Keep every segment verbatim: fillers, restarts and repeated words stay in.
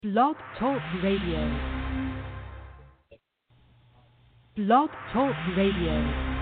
Blog Talk Radio. Blog Talk Radio.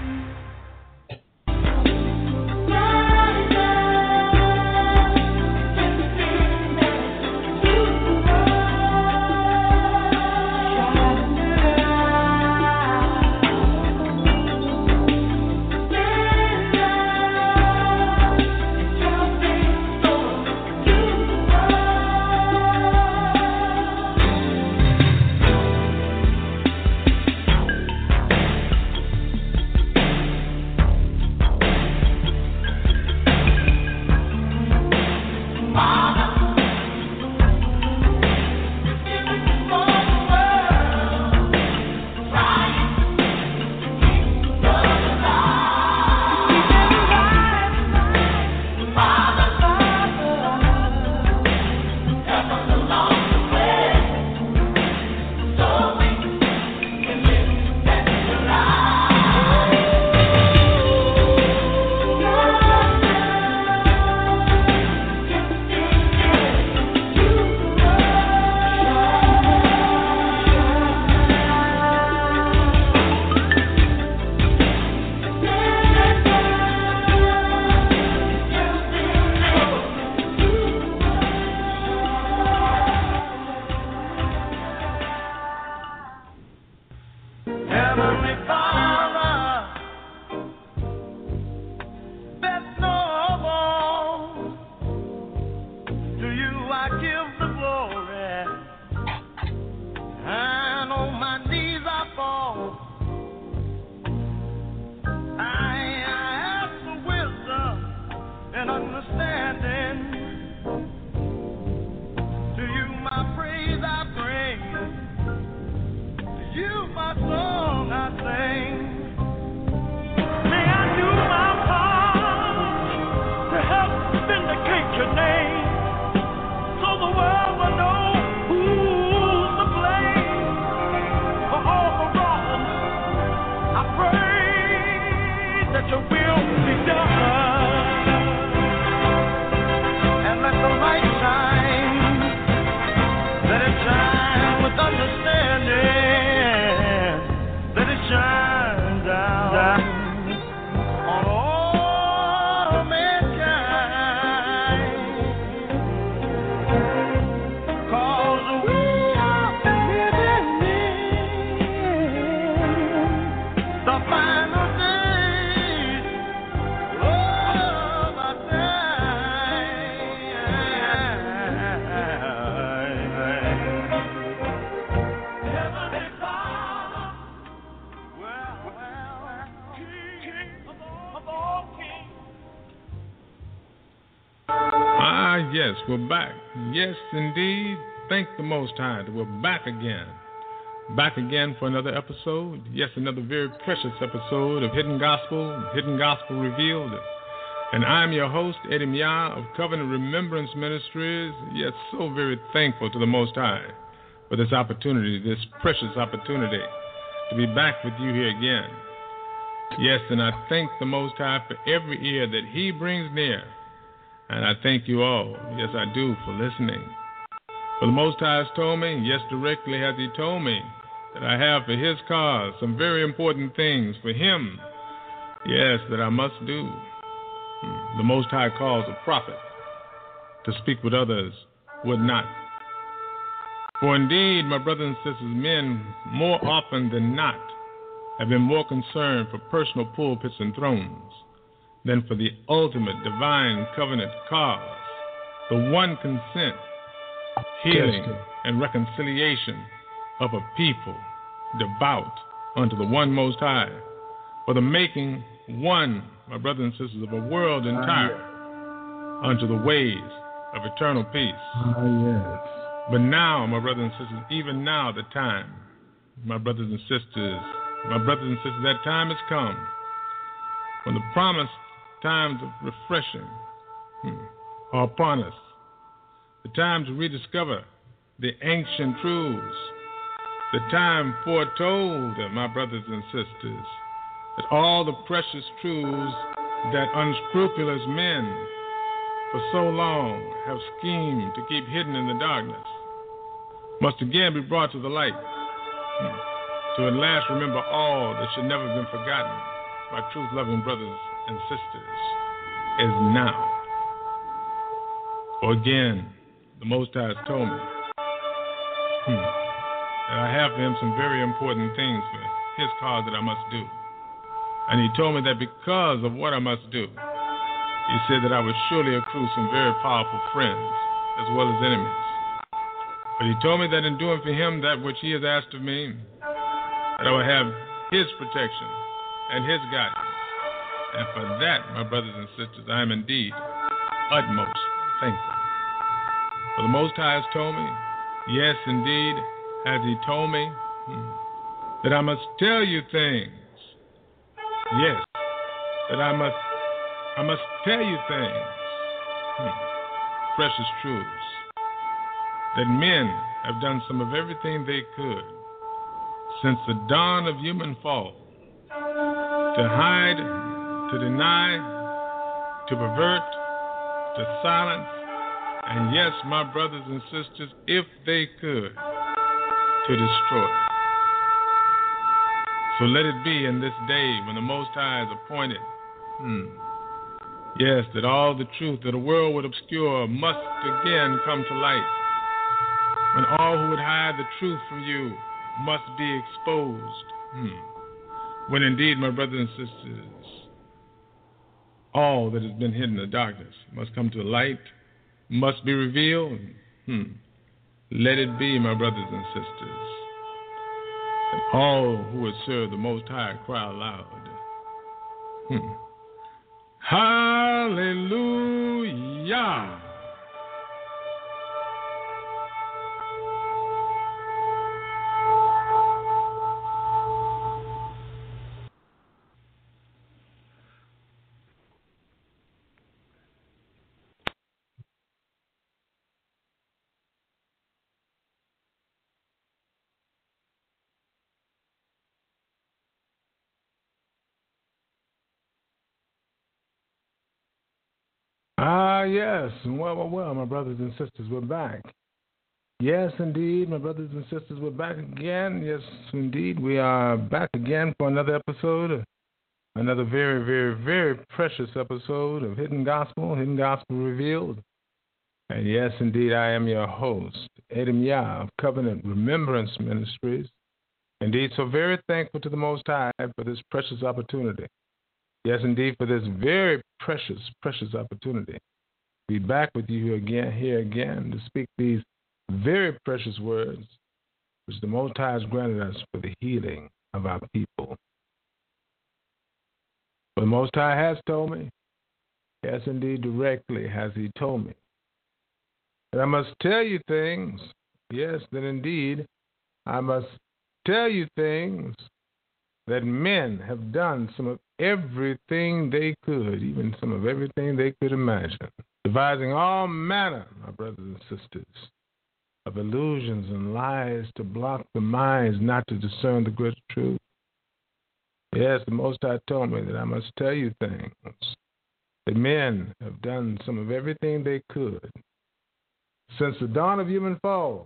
Yes, we're back. Yes, indeed. Thank the Most High that we're back again. Back again for another episode. Yes, another very precious episode of Hidden Gospel, Hidden Gospel Revealed. And I'm your host, Eddie Mia of Covenant Remembrance Ministries. Yes, so very thankful to the Most High for this opportunity, this precious opportunity to be back with you here again. Yes, and I thank the Most High for every ear that He brings near. And I thank you all, yes I do, for listening. For the Most High has told me, yes directly has He told me, that I have for His cause some very important things for Him, yes, that I must do. The Most High calls a prophet to speak what others would not. For indeed, my brothers and sisters, men more often than not have been more concerned for personal pulpits and thrones than for the ultimate divine covenant cause, the one consent, healing, and reconciliation of a people devout unto the one Most High, for the making one, my brothers and sisters, of a world entire unto the ways of eternal peace. Ah, yes. But now, my brothers and sisters, even now the time, my brothers and sisters, my brothers and sisters, that time has come when the promised times of refreshing hmm, are upon us. The time to rediscover the ancient truths. The time foretold, my brothers and sisters, that all the precious truths that unscrupulous men for so long have schemed to keep hidden in the darkness. must again be brought to the light, to at last remember all that should never have been forgotten by truth-loving brothers and sisters, is now. For again, the Most High has told me hmm, that I have for him some very important things for his cause that I must do. And he told me that because of what I must do, he said that I would surely accrue some very powerful friends as well as enemies. But he told me that in doing for him that which he has asked of me, that I will have his protection and his guidance. And for that, my brothers and sisters, I am indeed utmost thankful. For the Most High has told me, yes, indeed, has he told me, hmm, that I must tell you things. Yes, that I must, I must tell you things, hmm, precious truths, that men have done some of everything they could since the dawn of human fall to hide, to deny, to pervert, to silence, and yes, my brothers and sisters, if they could, to destroy. So let it be in this day when the Most High is appointed, hmm, yes, that all the truth that the world would obscure must again come to light. When all who would hide the truth from you must be exposed. Hmm. When indeed, my brothers and sisters, all that has been hidden in the darkness must come to the light, must be revealed. Hmm. Let it be, my brothers and sisters, that all who would serve the Most High cry aloud. Hmm. Hallelujah. Ah, yes. Well, well, well, my brothers and sisters, we're back. Yes, indeed, my brothers and sisters, we're back again. Yes, indeed, we are back again for another episode, another very, very, very precious episode of Hidden Gospel, Hidden Gospel Revealed. And yes, indeed, I am your host, Adam Yah of Covenant Remembrance Ministries. Indeed, so very thankful to the Most High for this precious opportunity. Yes, indeed, for this very precious, precious opportunity. Be back with you again, here again, to speak these very precious words which the Most High has granted us for the healing of our people. For the Most High has told me, yes, indeed, directly has he told me, that I must tell you things, yes, that indeed I must tell you things that men have done some of everything they could, even some of everything they could imagine, devising all manner, my brothers and sisters, of illusions and lies to block the minds not to discern the great truth. Yes, the Most High told me that I must tell you things, that men have done some of everything they could since the dawn of human fall,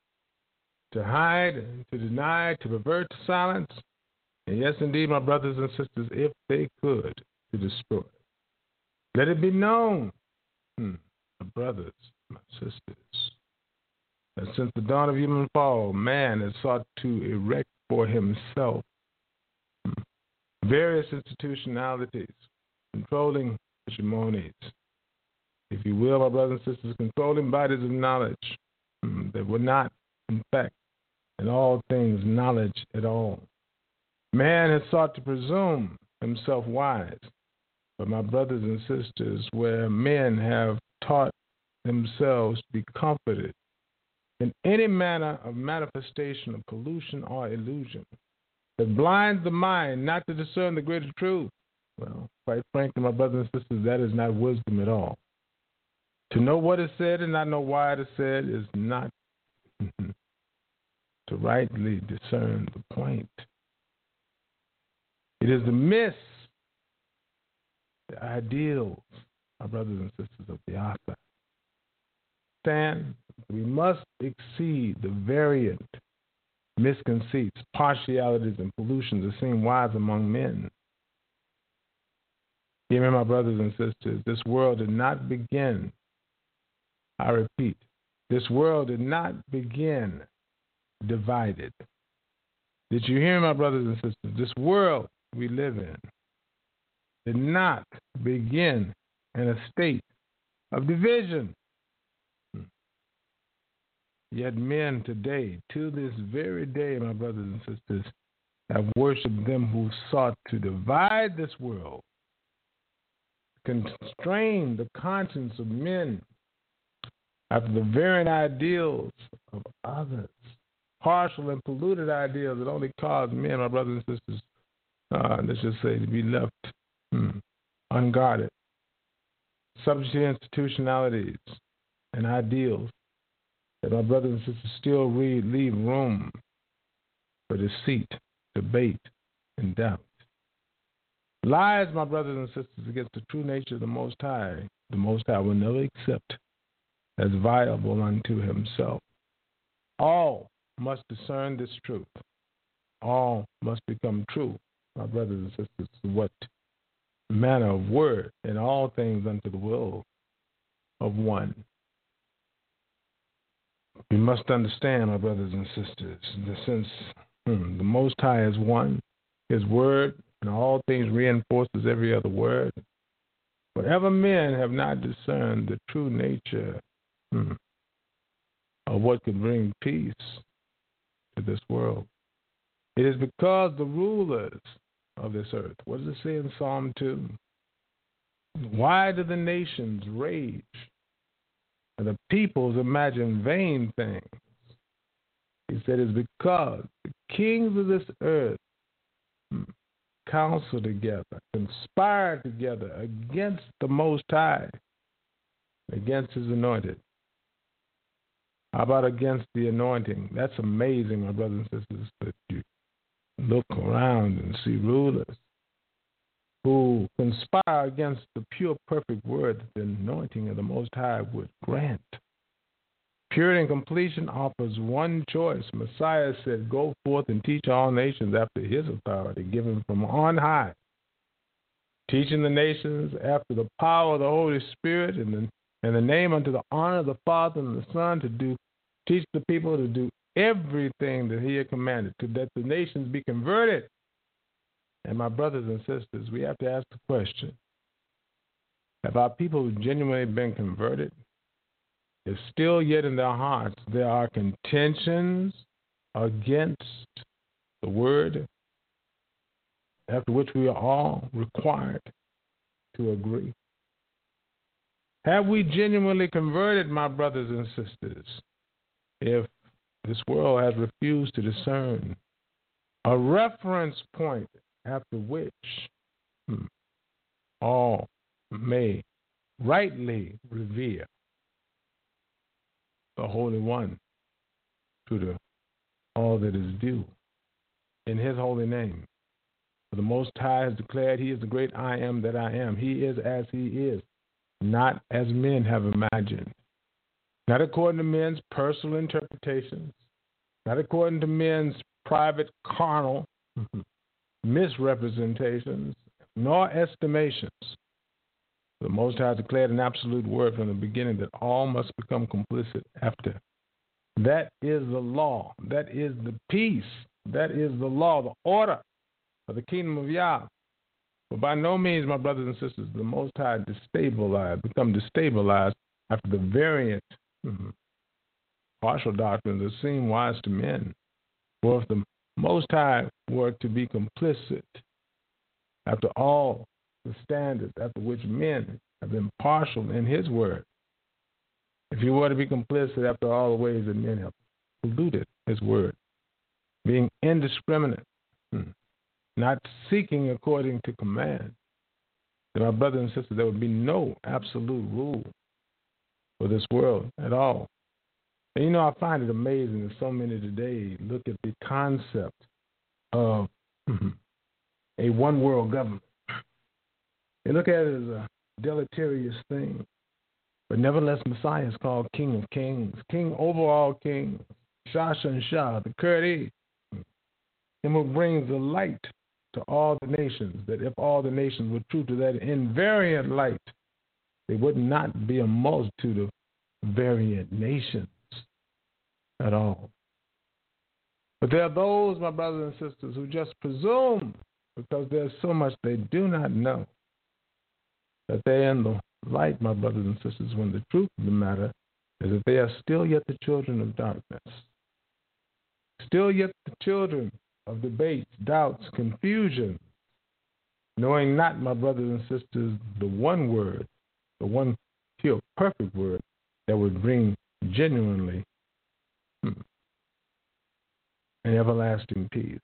to hide, to deny, to pervert, to silence, and yes, indeed, my brothers and sisters, if they could, to destroy. Let it be known, hmm, my brothers, my sisters, that since the dawn of human fall, man has sought to erect for himself hmm, various institutionalities, controlling hegemonies, if you will, my brothers and sisters, controlling bodies of knowledge hmm, that were not, in fact, in all things knowledge at all. Man has sought to presume himself wise, but my brothers and sisters, where men have taught themselves to be comforted in any manner of manifestation of pollution or illusion that blinds the mind not to discern the greater truth, well, quite frankly, my brothers and sisters, that is not wisdom at all. To know what is said and not know why it is said is not to rightly discern the point. It is the myths, the ideals, my brothers and sisters of the Asa. Stand the We must exceed the variant misconceits, partialities, and pollutions that seem wise among men. Hear me, my brothers and sisters, this world did not begin, I repeat, this world did not begin divided. Did you hear me, my brothers and sisters? This world we live in did not begin in a state of division. Yet men today, to this very day, my brothers and sisters, have worshipped them who sought to divide this world, constrain the conscience of men after the varying ideals of others, partial and polluted ideals that only cause men, my brothers and sisters, uh, let's just say, to be left hmm, unguarded. Subject to institutionalities and ideals that my brothers and sisters still read, leave room for deceit, debate, and doubt. Lies, my brothers and sisters, against the true nature of the Most High, the Most High will never accept as viable unto himself. All must discern this truth. All must become true, my brothers and sisters, what manner of word in all things unto the will of one. We must understand, my brothers and sisters, that since hmm, the Most High is one, his word and all things reinforces every other word. Whatever men have not discerned the true nature hmm, of what could bring peace to this world, it is because the rulers of this earth, what does it say in Psalm two? Why do the nations rage and the peoples imagine vain things? He said it's because the kings of this earth hmm, counsel together, conspire together against the Most High, against his anointed. How about against the anointing? That's amazing, my brothers and sisters, that you look around and see rulers who conspire against the pure, perfect word that the anointing of the Most High would grant. Purity and completion offers one choice. Messiah said, go forth and teach all nations after his authority given from on high. Teaching the nations after the power of the Holy Spirit and the, and the name unto the honor of the Father and the Son to do, teach the people to do everything that he had commanded, to that the nations be converted. And my brothers and sisters, we have to ask the question, have our people genuinely been converted? If still yet in their hearts there are contentions against the word, after which we are all required to agree. Have we genuinely converted, my brothers and sisters, if this world has refused to discern a reference point after which hmm, all may rightly revere the Holy One to the all that is due in his holy name? For the Most High has declared he is the great I am that I am. He is as he is, not as men have imagined, not according to men's personal interpretations, not according to men's private carnal misrepresentations, nor estimations. The Most High declared an absolute word from the beginning that all must become complicit after. That is the law. That is the peace. That is the law, the order of the kingdom of Yah. But by no means, my brothers and sisters, the Most High destabilized, become destabilized after the variant mm-hmm, partial doctrines that seem wise to men. For if the Most High were to be complicit after all the standards after which men have been partial in his word, if he were to be complicit after all the ways that men have polluted his word, being indiscriminate, hmm, not seeking according to command, then my brothers and sisters, there would be no absolute rule for this world at all. And you know, I find it amazing that so many today look at the concept of a one world government. They look at it as a deleterious thing. But nevertheless, Messiah is called King of Kings, King over all kings, Shasha and Shah, the Kurdi, him who brings the light to all the nations, that if all the nations were true to that invariant light, they would not be a multitude of variant nations at all. But there are those, my brothers and sisters, who just presume, because there's so much they do not know, that they're in the light, my brothers and sisters, when the truth of the matter is that they are still yet the children of darkness, still yet the children of debates, doubts, confusion, knowing not, my brothers and sisters, the one word, the one pure, perfect word that would bring genuinely hmm, an everlasting peace.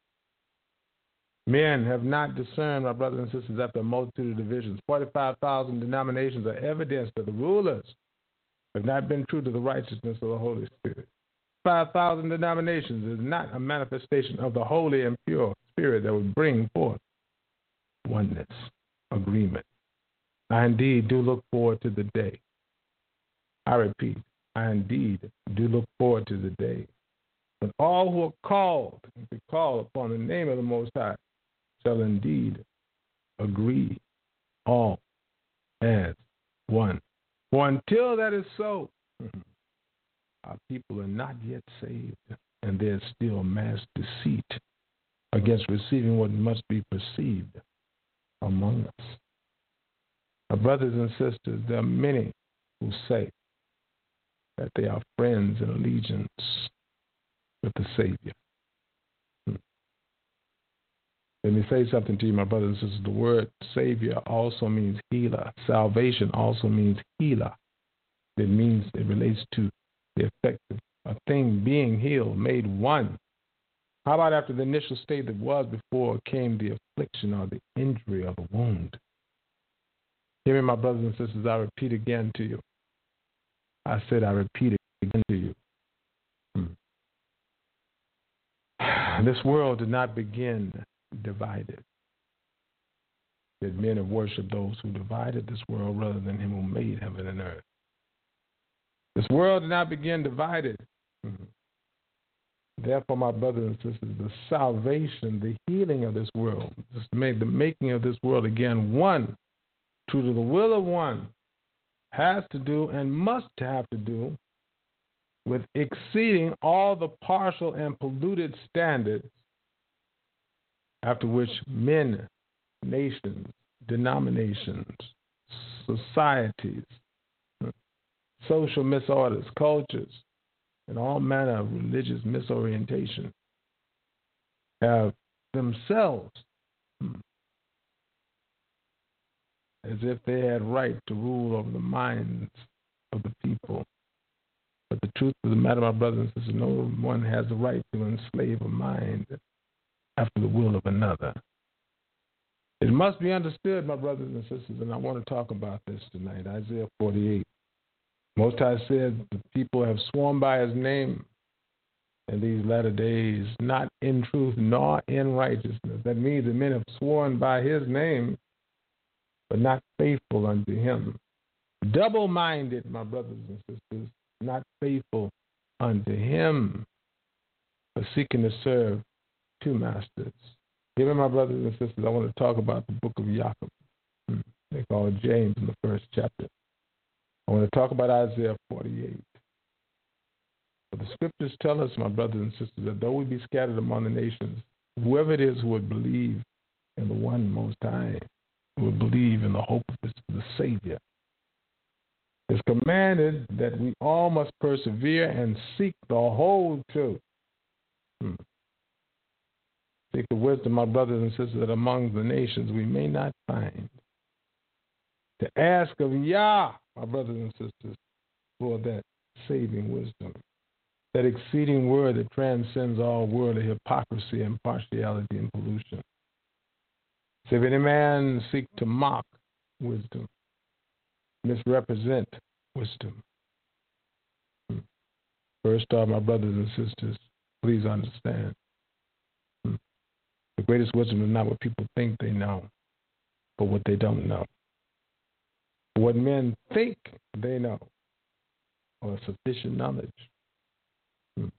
Men have not discerned, my brothers and sisters, after a multitude of divisions. forty-five thousand denominations are evidence that the rulers have not been true to the righteousness of the Holy Spirit. five thousand denominations is not a manifestation of the holy and pure Spirit that would bring forth oneness, agreement. I indeed do look forward to the day. I repeat, I indeed do look forward to the day when all who are called, to call upon the name of the Most High, shall indeed agree all as one. For until that is so, our people are not yet saved, and there's still mass deceit against receiving what must be perceived among us. Our brothers and sisters, there are many who say that they are friends in allegiance with the Savior. Hmm. Let me say something to you, my brothers and sisters. The word Savior also means healer. Salvation also means healer. It means, it relates to the effect of a thing being healed, made one. How about after the initial state that was before came the affliction or the injury or the wound? Hear me, my brothers and sisters, I repeat again to you. I said I repeat it again to you. Hmm. This world did not begin divided. That men have worshipped those who divided this world rather than him who made heaven and earth. This world did not begin divided. Mm-hmm. Therefore, my brothers and sisters, the salvation, the healing of this world, just made the making of this world again one, true to the will of one, has to do and must have to do with exceeding all the partial and polluted standards after which men, nations, denominations, societies, social misorders, cultures, and all manner of religious misorientation have themselves, as if they had right to rule over the minds of the people. But the truth of the matter, my brothers and sisters, no one has the right to enslave a mind after the will of another. It must be understood, my brothers and sisters, and I want to talk about this tonight. Isaiah forty-eight. Most High said the people have sworn by his name in these latter days, not in truth nor in righteousness. That means that men have sworn by his name, but not faithful unto him. Double-minded, my brothers and sisters, not faithful unto him, but seeking to serve two masters. Here, my brothers and sisters, I want to talk about the book of Jacob. They call it James in the first chapter. I want to talk about Isaiah forty-eight. But the scriptures tell us, my brothers and sisters, that though we be scattered among the nations, whoever it is who would believe in the one Most High, who would believe in the hope of the, the Savior, is commanded that we all must persevere and seek the whole truth. Hmm. Seek the wisdom, my brothers and sisters, that among the nations we may not find. To ask of Yah, my brothers and sisters, for that saving wisdom, that exceeding word that transcends all worldly hypocrisy and partiality and pollution. So if any man seek to mock wisdom, misrepresent wisdom. First off, my brothers and sisters, please understand. The greatest wisdom is not what people think they know, but what they don't know. What men think they know, or sufficient knowledge. Hmm.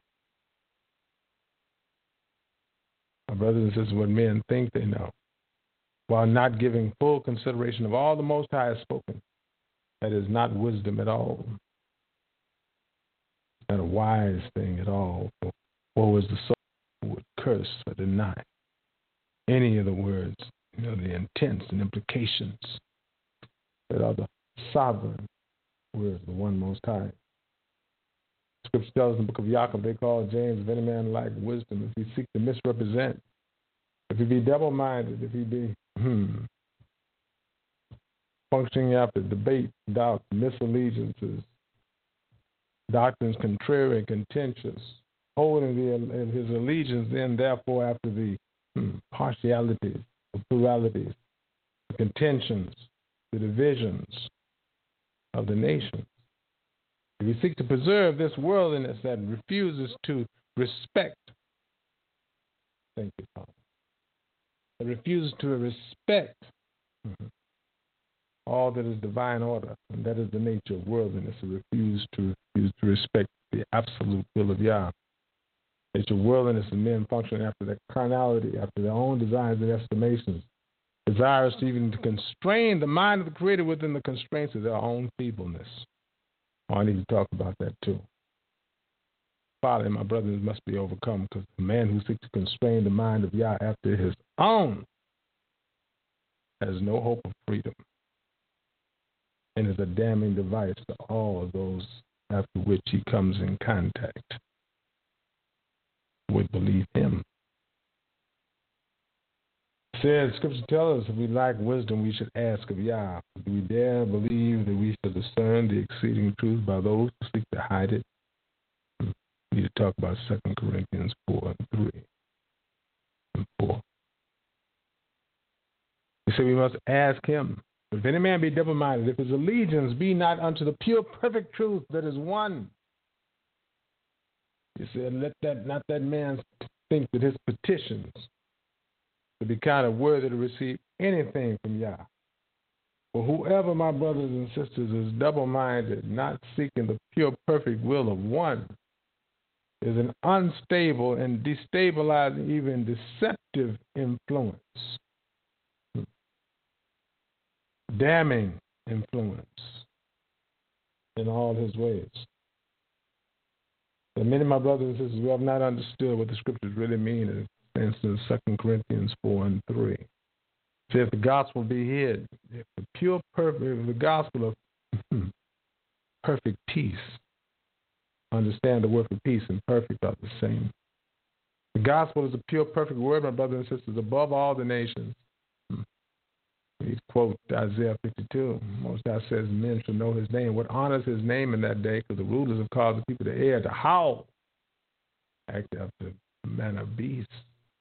My brothers and sisters, what men think they know, while not giving full consideration of all the Most High has spoken, that is not wisdom at all. It's not a wise thing at all. For woe is the soul who would curse or deny any of the words, you know, the intents and implications that are the sovereign words, the one Most High. Scripture tells in the book of Jacob, they call James, if any man lack wisdom, if he seek to misrepresent, if he be double-minded, if he be hmm, functioning after debate, doubt, misallegiances, doctrines contrary and contentious, holding the, his allegiance then therefore after the hmm, partialities, the pluralities, the contentions, the divisions of the nations. If you seek to preserve this worldliness that refuses to respect, thank you, Father, that refuses to respect mm-hmm, all that is divine order, and that is the nature of worldliness, to refuse to refuse to respect the absolute will of Yah. Nature of worldliness and men functioning after their carnality, after their own desires and estimations, desires to even to constrain the mind of the Creator within the constraints of their own feebleness. Oh, I need to talk about that too. Folly, my brothers, must be overcome, because the man who seeks to constrain the mind of Yah after his own has no hope of freedom, and is a damning device to all of those after which he comes in contact would believe him. It says, Scripture tells us if we lack wisdom, we should ask of Yah. Do we dare believe that we shall discern the exceeding truth by those who seek to hide it? We need to talk about Second Corinthians four and three and four. He said we must ask him. If any man be double-minded, if his allegiance be not unto the pure, perfect truth that is one. He said, let that not that man think that his petitions to be kind of worthy to receive anything from Yah. For whoever, my brothers and sisters, is double-minded, not seeking the pure, perfect will of one, is an unstable and destabilizing, even deceptive influence. Damning influence in all his ways. And many of my brothers and sisters who have not understood what the scriptures really mean, for instance, Second Corinthians four and three. So if the gospel be hid, if the pure, perfect, if the gospel of perfect peace, understand the word for peace and perfect are the same. The gospel is a pure, perfect word, my brothers and sisters, above all the nations. We quote Isaiah fifty-two. Most High says men shall know his name. What honors his name in that day? Because the rulers have caused the people to err, to howl, act after the manner of beasts.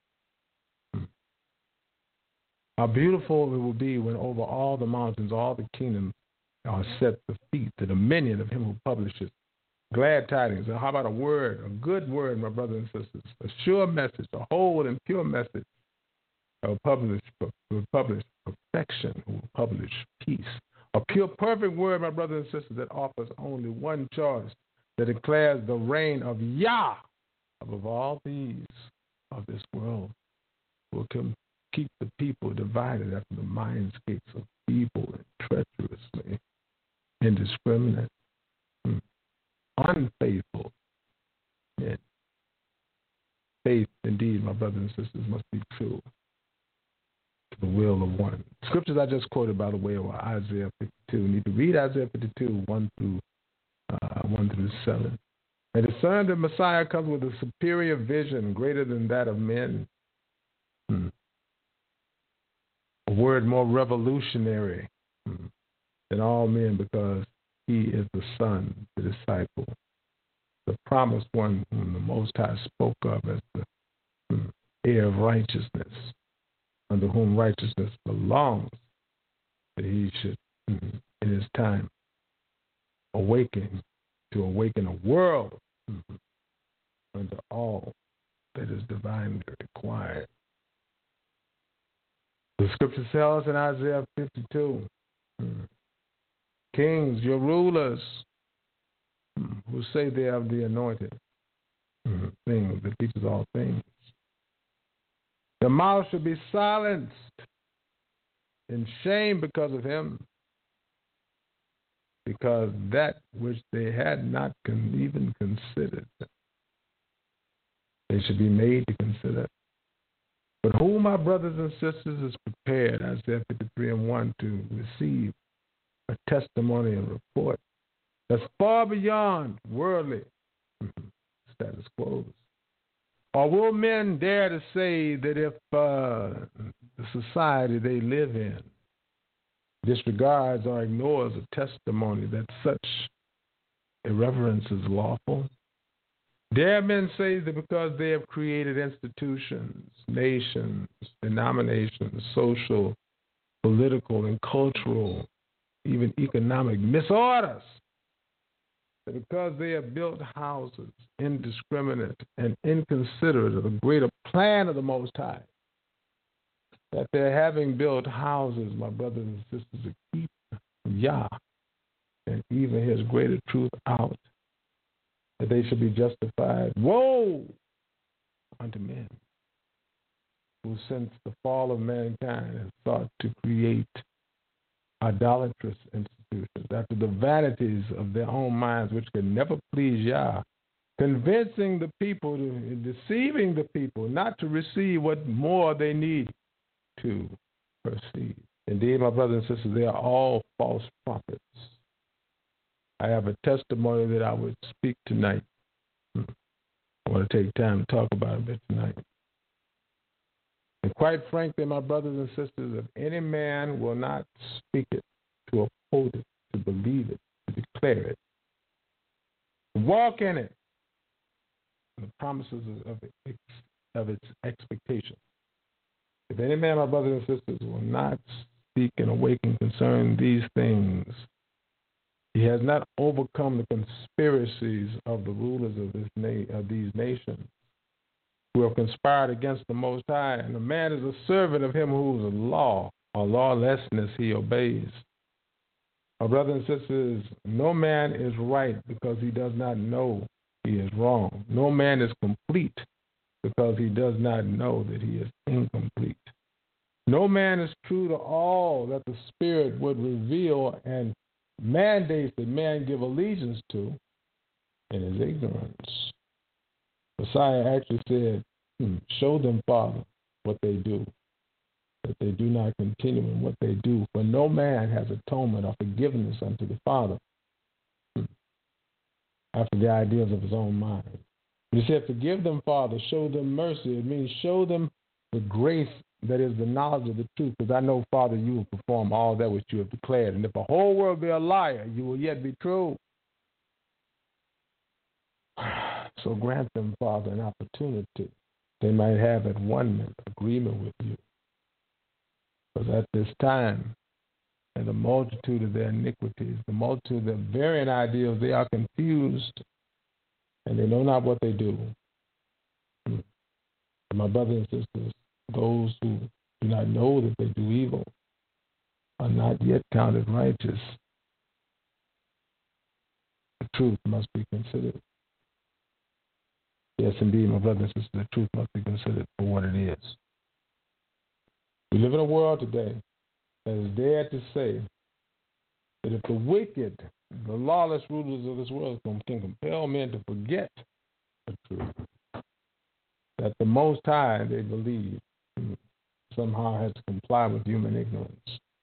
How beautiful it will be when over all the mountains, all the kingdoms are set the feet, the dominion of him who publishes glad tidings. And how about a word, a good word, my brothers and sisters, a sure message, a whole and pure message. Will publish, will publish perfection, who will publish peace. A pure, perfect word, my brothers and sisters, that offers only one choice, that declares the reign of Yah above all these of this world, will come, keep the people divided after the mindscapes of evil and treacherously, indiscriminate, unfaithful. And faith, indeed, my brothers and sisters, must be true. The will of one. Scriptures I just quoted, by the way, were Isaiah fifty-two. You need to read Isaiah fifty-two, one through uh, one through seven. And discern that Messiah comes with a superior vision, greater than that of men. Hmm. A word more revolutionary hmm, than all men, because he is the Son, the disciple, the promised one whom the Most High spoke of as the hmm, heir of righteousness, under whom righteousness belongs, that he should, mm-hmm, in his time, awaken, to awaken a world mm-hmm, under all that is divinely required. The scripture tells in Isaiah fifty-two, mm-hmm, kings, your rulers, who say they have the anointed things that teaches all things. Their mouth should be silenced in shame because of him, because that which they had not con- even considered, they should be made to consider. But who, my brothers and sisters, is prepared, Isaiah fifty-three and one, to receive a testimony and report that's far beyond worldly status quo? Or will men dare to say that if uh, the society they live in disregards or ignores a testimony that such irreverence is lawful? Dare men say that because they have created institutions, nations, denominations, social, political, and cultural, even economic misorders, that because they have built houses indiscriminate and inconsiderate of the greater plan of the Most High, that they're having built houses, my brothers and sisters, to keep Yah and even his greater truth out, that they should be justified. Woe unto men who, since the fall of mankind, have sought to create idolatrous institutions after the vanities of their own minds, which could never please Yah, convincing the people, to, deceiving the people not to receive what more they need to perceive. Indeed, my brothers and sisters, they are all false prophets. I have a testimony that I would speak tonight. I want to take time to talk about it a bit tonight. And quite frankly, my brothers and sisters, if any man will not speak it, to uphold it, to believe it, to declare it, to walk in it, the promises of, of, of its expectations. If any man, my brothers and sisters, will not speak and awaken concerning these things, he has not overcome the conspiracies of the rulers of, this na- of these nations who have conspired against the Most High. And the man is a servant of him whose law or lawlessness he obeys. My brothers and sisters, no man is right because he does not know he is wrong. No man is complete because he does not know that he is incomplete. No man is true to all that the Spirit would reveal and mandates that man give allegiance to in his ignorance. Messiah actually said, hmm, show them, Father, what they do, that they do not continue in what they do, for no man has atonement or forgiveness unto the Father hmm, after the ideas of his own mind. He said, forgive them, Father, show them mercy. It means show them the grace that is the knowledge of the truth, because I know, Father, you will perform all that which you have declared. And if the whole world be a liar, you will yet be true. So grant them, Father, an opportunity they might have at one agreement with you. Because at this time, and the multitude of their iniquities, the multitude of their varying ideals, they are confused, and they know not what they do. And my brothers and sisters, those who do not know that they do evil are not yet counted righteous. The truth must be considered. Yes, indeed, my brothers and sisters, the truth must be considered for what it is. We live in a world today that is dared to say that if the wicked, the lawless rulers of this world can compel men to forget the truth, that the Most High, they believe, somehow has to comply with human ignorance.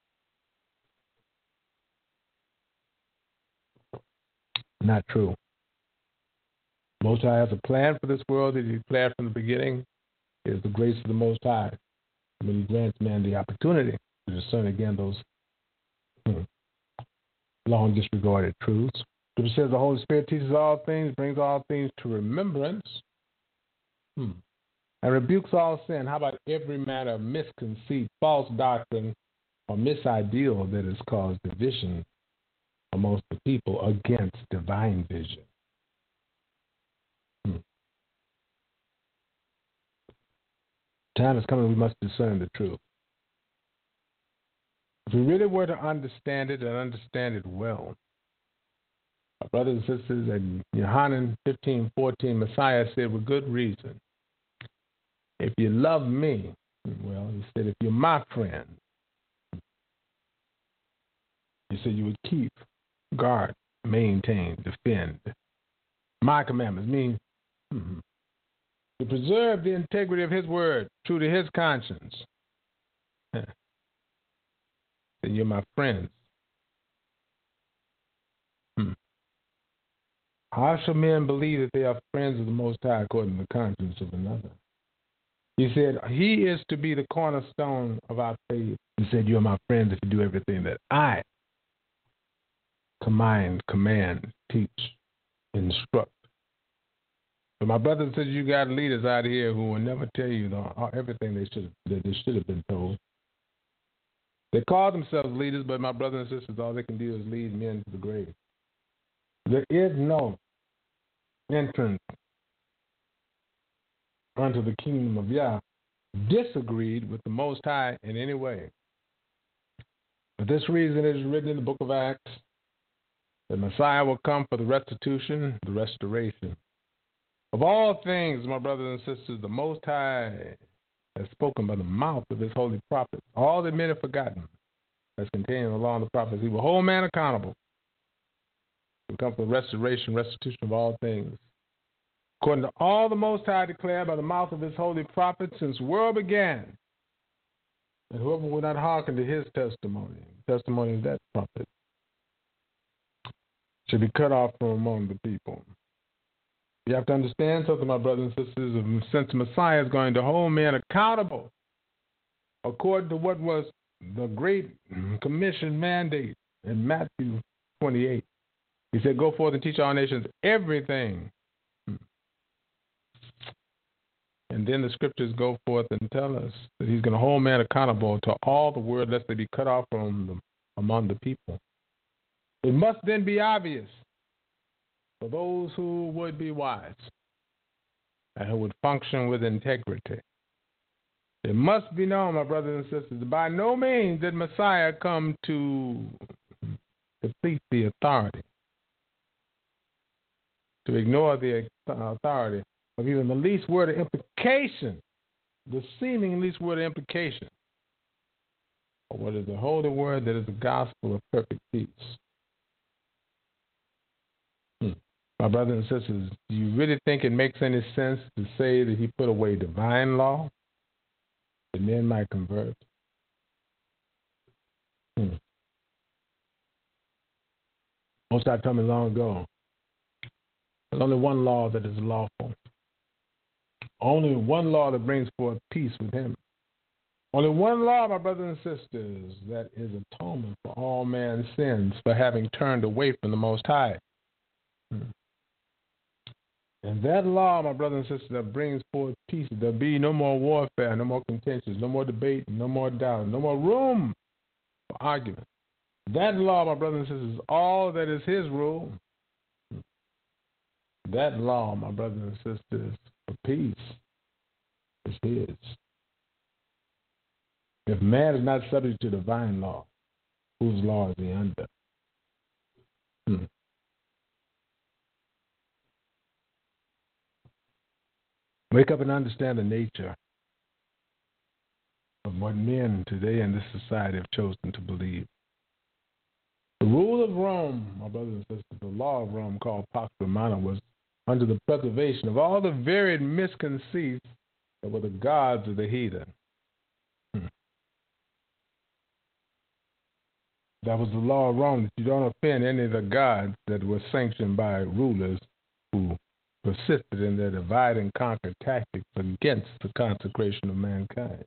Not true. Most High has a plan for this world that he declared from the beginning. It is the grace of the Most High when he grants man the opportunity to discern again those hmm, long disregarded truths. It says the Holy Spirit teaches all things, brings all things to remembrance, hmm. and rebukes all sin. How about every matter of misconceit, false doctrine, or misideal that has caused division amongst the people against divine vision? Hmm. Time is coming, we must discern the truth. we really were to understand it and understand it well, our brothers and sisters, in Yohanan fifteen fourteen, Messiah said with good reason, if you love me, well, he said, if you're my friend, he said you would keep, guard, maintain, defend my commandments, mean mm-hmm, to preserve the integrity of his word, true to his conscience. Then you're my friends. Hmm. How shall men believe that they are friends of the Most High according to the conscience of another? He said, he is to be the cornerstone of our faith. He said, you're my friends if you do everything that I command, command, teach, instruct. So my brothers and sisters, you got leaders out here who will never tell you the, everything they should that they should have been told. They call themselves leaders, but my brothers and sisters, all they can do is lead men to the grave. There is no entrance unto the kingdom of Yah disagreed with the Most High in any way. For this reason, it is written in the book of Acts that Messiah will come for the restitution, the restoration. Of all things, my brothers and sisters, the Most High has spoken by the mouth of his holy prophets. All that men have forgotten, as contained in the law and the prophets, he will hold man accountable. He will come for the restoration, restitution of all things. According to all the Most High declared by the mouth of his holy prophets since the world began, and whoever will not hearken to his testimony, the testimony of that prophet, should be cut off from among the people. You have to understand something, my brothers and sisters. Since Messiah is going to hold men accountable according to what was the Great Commission mandate in Matthew twenty-eight. He said, go forth and teach all nations everything. And then the scriptures go forth and tell us that he's going to hold man accountable to all the word lest they be cut off from them among the people. It must then be obvious for those who would be wise and who would function with integrity. It must be known, my brothers and sisters, that by no means did Messiah come to defeat the authority, to ignore the authority of even the least word of implication, the seeming least word of implication, of what is the holy word that is the gospel of perfect peace. Hmm. My brothers and sisters, do you really think it makes any sense to say that he put away divine law that men might convert? Hmm. Most I told me long ago, there's only one law that is lawful. Only one law that brings forth peace with him. Only one law, my brothers and sisters, that is atonement for all man's sins for having turned away from the Most High. Hmm. And that law, my brothers and sisters, that brings forth peace, there'll be no more warfare, no more contentions, no more debate, no more doubt, no more room for argument. That law, my brothers and sisters, is all that is his rule. That law, my brothers and sisters, for peace is his. If man is not subject to divine law, whose law is he under? Hmm. Wake up and understand the nature of what men today in this society have chosen to believe. The rule of Rome, my brothers and sisters, the law of Rome called Pax Romana, was under the preservation of all the varied misconceits that were the gods of the heathen. Hmm. That was the law of Rome, that you don't offend any of the gods that were sanctioned by rulers who persisted in their divide and conquer tactics against the consecration of mankind.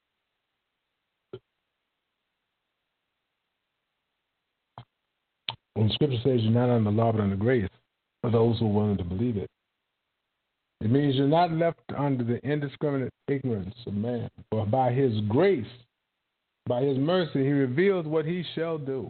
When Scripture says you're not under the law but under grace, for those who are willing to believe it, it means you're not left under the indiscriminate ignorance of man. For by his grace, by his mercy, he reveals what he shall do.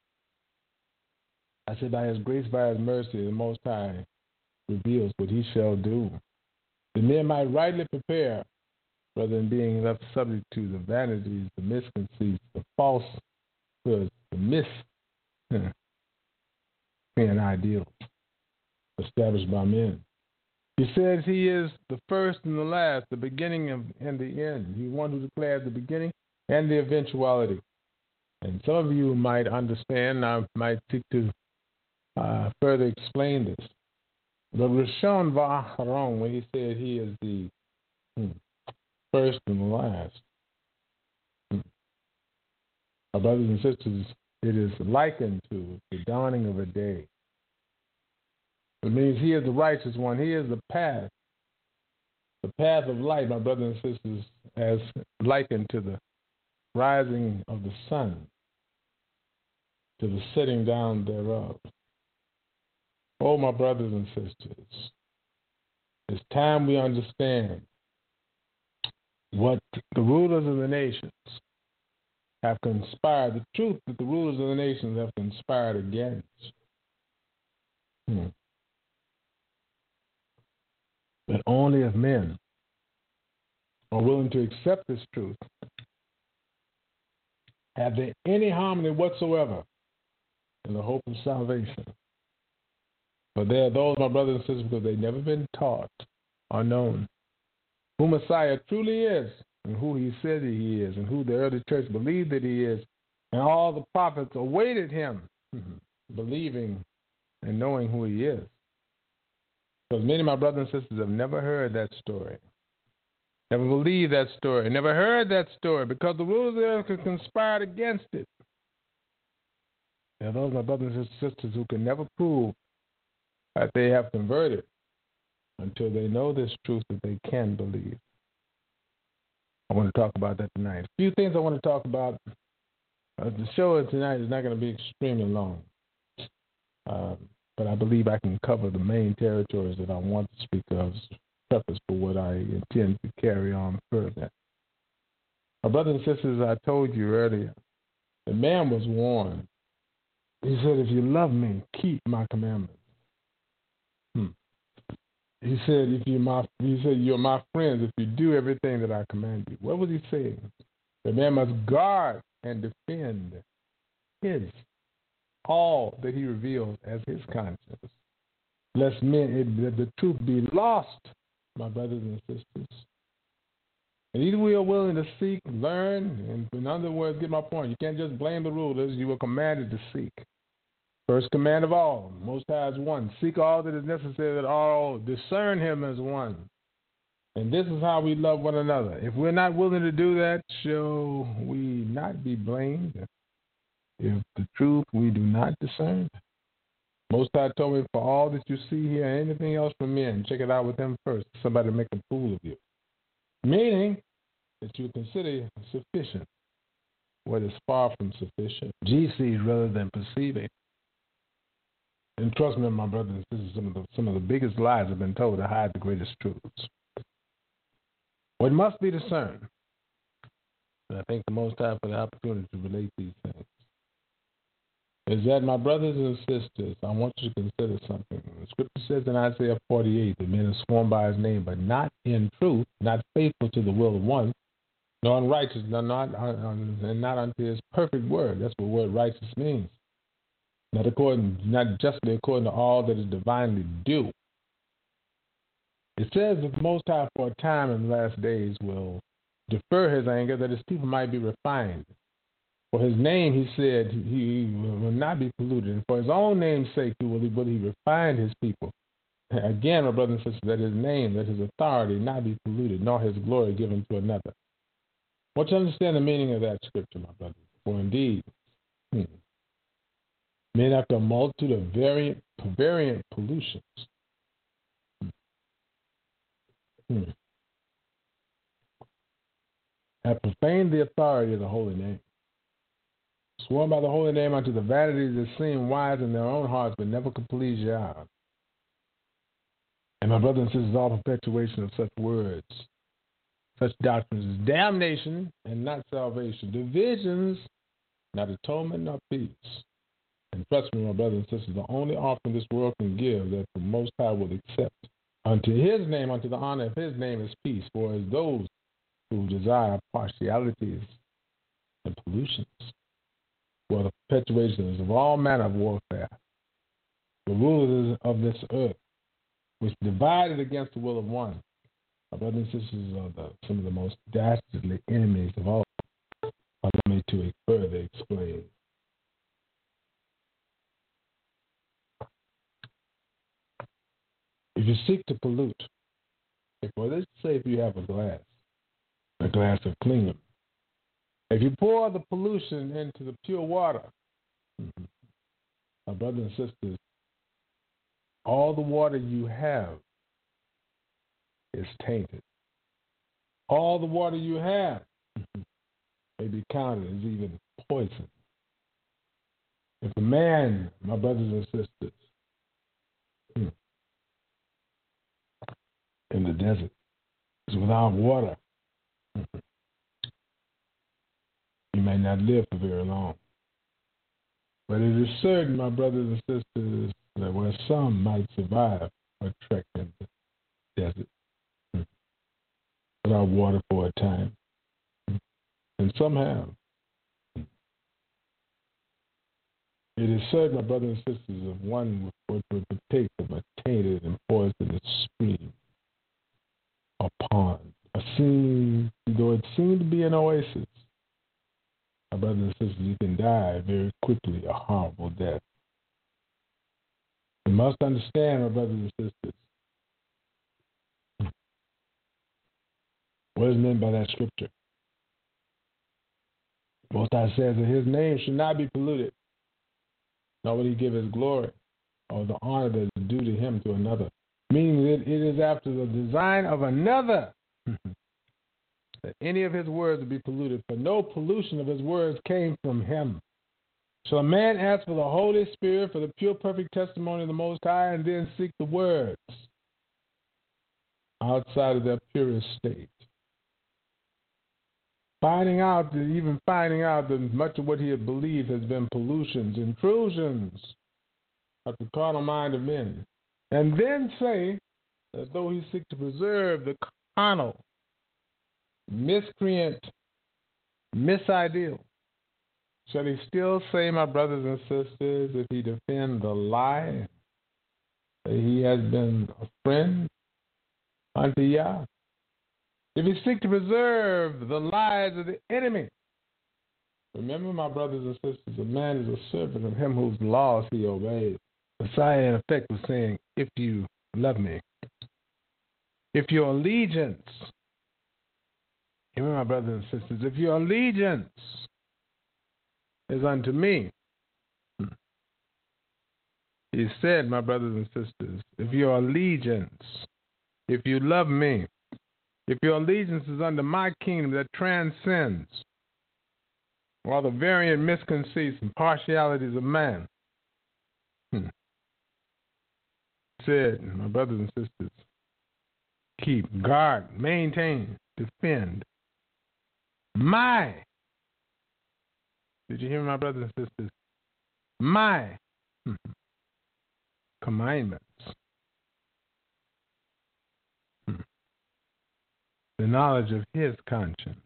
I said by his grace, by his mercy, the Most High reveals what he shall do. The men might rightly prepare rather than being left subject to the vanities, the misconceits, the false to miss huh, being ideals established by men. He says he is the first and the last, the beginning and the end. He's one who declares the beginning and the eventuality. And some of you might understand, I might seek to uh, further explain this. But Rishon Vaharon, when he said he is the hmm, first and the last, hmm, our brothers and sisters, it is likened to the dawning of a day. It means he is the righteous one. He is the path, the path of light, my brothers and sisters, as likened to the rising of the sun, to the setting down thereof. Oh, my brothers and sisters, it's time we understand what the rulers of the nations have conspired, the truth that the rulers of the nations have conspired against. Hmm. That only if men are willing to accept this truth have there any harmony whatsoever in the hope of salvation. But there are those, my brothers and sisters, because they've never been taught or known who Messiah truly is and who he said he is and who the early church believed that he is. And all the prophets awaited him, believing and knowing who he is. Because many of my brothers and sisters have never heard that story, never believed that story, never heard that story, because the rulers of the earth have conspired against it. There are those, my brothers and sisters, who can never prove that they have converted until they know this truth that they can believe. I want to talk about that tonight. A few things I want to talk about. Uh, the show tonight is not going to be extremely long. Um, But I believe I can cover the main territories that I want to speak of as preface for what I intend to carry on further. My brothers and sisters, I told you earlier, the man was warned. He said, if you love me, keep my commandments. Hmm. He said, if you're my, he said, you're my friends if you do everything that I command you. What was he saying? The man must guard and defend his all that he reveals as his conscience, lest men, it, the truth be lost, my brothers and sisters. And either we are willing to seek, learn, and in other words, get my point. You can't just blame the rulers. You were commanded to seek. First command of all, Most High is one. Seek all that is necessary that all discern him as one. And this is how we love one another. If we're not willing to do that, shall we not be blamed? If the truth we do not discern. Most High told me, for all that you see here and anything else from men, check it out with them first. Somebody make a fool of you. Meaning that you consider sufficient what is far from sufficient. G Cs rather than perceiving. And trust me, my brothers and sisters, some of the some of the biggest lies have been told to hide the greatest truths. What must be discerned. And I thank the Most High for the opportunity to relate these things. Is that, my brothers and sisters, I want you to consider something. The scripture says in Isaiah forty-eight, that men are sworn by his name, but not in truth, not faithful to the will of one, nor unrighteous, nor not, and not unto his perfect word. That's what word righteous means. Not according, not justly according to all that is divinely due. It says that the Most High for a time in the last days will defer his anger, that his people might be refined. For his name, he said, he will not be polluted. And for his own name's sake, he will, will he refine his people. Again, my brothers and sisters, that his name, that his authority not be polluted, nor his glory given to another. I want you to understand the meaning of that scripture, my brothers. For indeed, hmm, men after a multitude of variant, variant pollutions hmm, have profaned the authority of the holy name. Sworn by the holy name unto the vanities that seem wise in their own hearts, but never could please Yah. And my brothers and sisters, all perpetuation of such words, such doctrines is damnation and not salvation, divisions, not atonement, not peace. And trust me, my brothers and sisters, the only offering this world can give that the Most High will accept unto his name, unto the honor of his name is peace, for as those who desire partialities and pollutions. were the perpetuations of all manner of warfare. The rulers of this earth, which divided against the will of one. My brothers and sisters are the, some of the most dastardly enemies of all. Allow me to further explain. If you seek to pollute, well, let's say if you have a glass, a glass of cleaner. If you pour the pollution into the pure water, mm-hmm. my brothers and sisters, all the water you have is tainted. All the water you have mm-hmm. may be counted as even poison. If a man, my brothers and sisters, mm, in the desert is without water, mm-hmm. he may not live for very long. But it is certain, my brothers and sisters, that where some might survive a trek in the desert mm, without water for a time, mm, and some have. It is certain, my brothers and sisters, of one would partake of a tainted and poisonous stream or pond, a scene, though it seemed to be an oasis. My brothers and sisters, you can die very quickly a horrible death. You must understand, my brothers and sisters, what is meant by that scripture? Most High says that His name should not be polluted, nor will He give His glory or the honor that is due to Him to another. Meaning that it is after the design of another that any of His words will be polluted, for no pollution of His words came from Him. So a man ask for the Holy Spirit, for the pure, perfect testimony of the Most High, and then seek the words outside of their purest state. Finding out, that even finding out that much of what he had believed has been pollutions, intrusions of the carnal mind of men. And then say that though he seek to preserve the carnal, miscreant, misideal, shall he still say, my brothers and sisters, if he defend the lie, that he has been a friend unto Yah? If he seek to preserve the lies of the enemy, remember, my brothers and sisters, a man is a servant of Him whose laws he obeys. Messiah, in effect, was saying, if you love me, if your allegiance, remember, my brothers and sisters, if your allegiance is unto me, he said, my brothers and sisters, if your allegiance, if you love me, if your allegiance is under my kingdom that transcends all the variant misconceits and partialities of man, hmm. said, my brothers and sisters, keep, guard, maintain, defend my, did you hear me, my brothers and sisters? My hmm, commandments. Hmm. The knowledge of His conscience.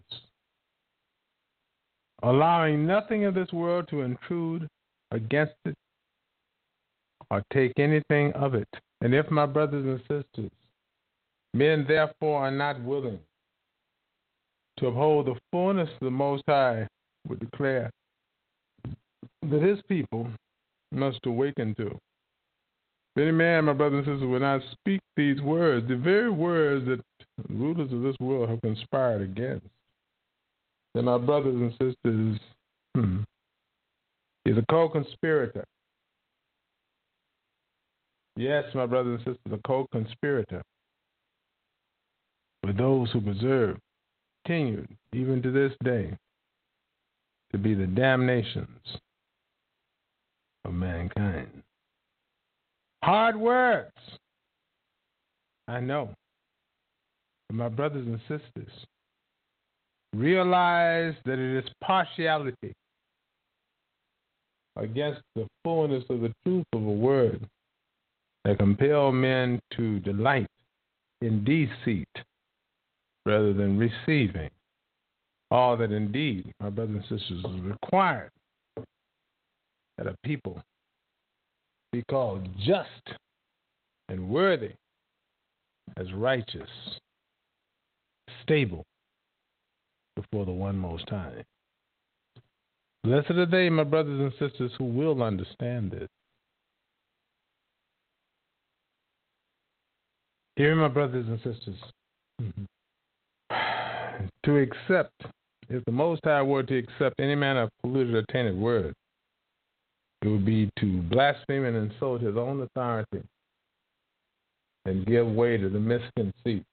Allowing nothing of this world to intrude against it or take anything of it. And if, my brothers and sisters, men therefore are not willing to uphold the fullness of the Most High, would declare that His people must awaken to. If any man, my brothers and sisters, will not speak these words, the very words that rulers of this world have conspired against, then my brothers and sisters, hmm, he's a co-conspirator. Yes, my brothers and sisters, a co-conspirator with those who preserve, continued even to this day, to be the damnations of mankind. Hard words, I know. But my brothers and sisters, realize that it is partiality against the fullness of the truth of a word that compel men to delight in deceit rather than receiving all that indeed, my brothers and sisters, is required that a people be called just and worthy as righteous, stable before the one Most High. Blessed are they, my brothers and sisters, who will understand this. Hear me, my brothers and sisters. Mm-hmm. To accept, if the Most High were to accept any manner of polluted or tainted word, it would be to blaspheme and insult his own authority and give way to the misconceits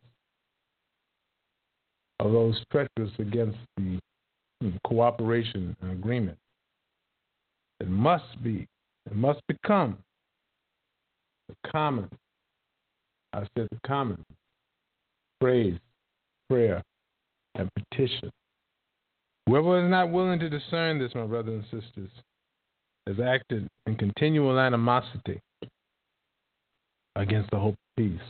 of those treacherous against the hmm, cooperation and agreement. It must be, it must become the common, I said the common, praise, prayer, and petition. Whoever is not willing to discern this, my brothers and sisters, has acted in continual animosity against the hope of peace.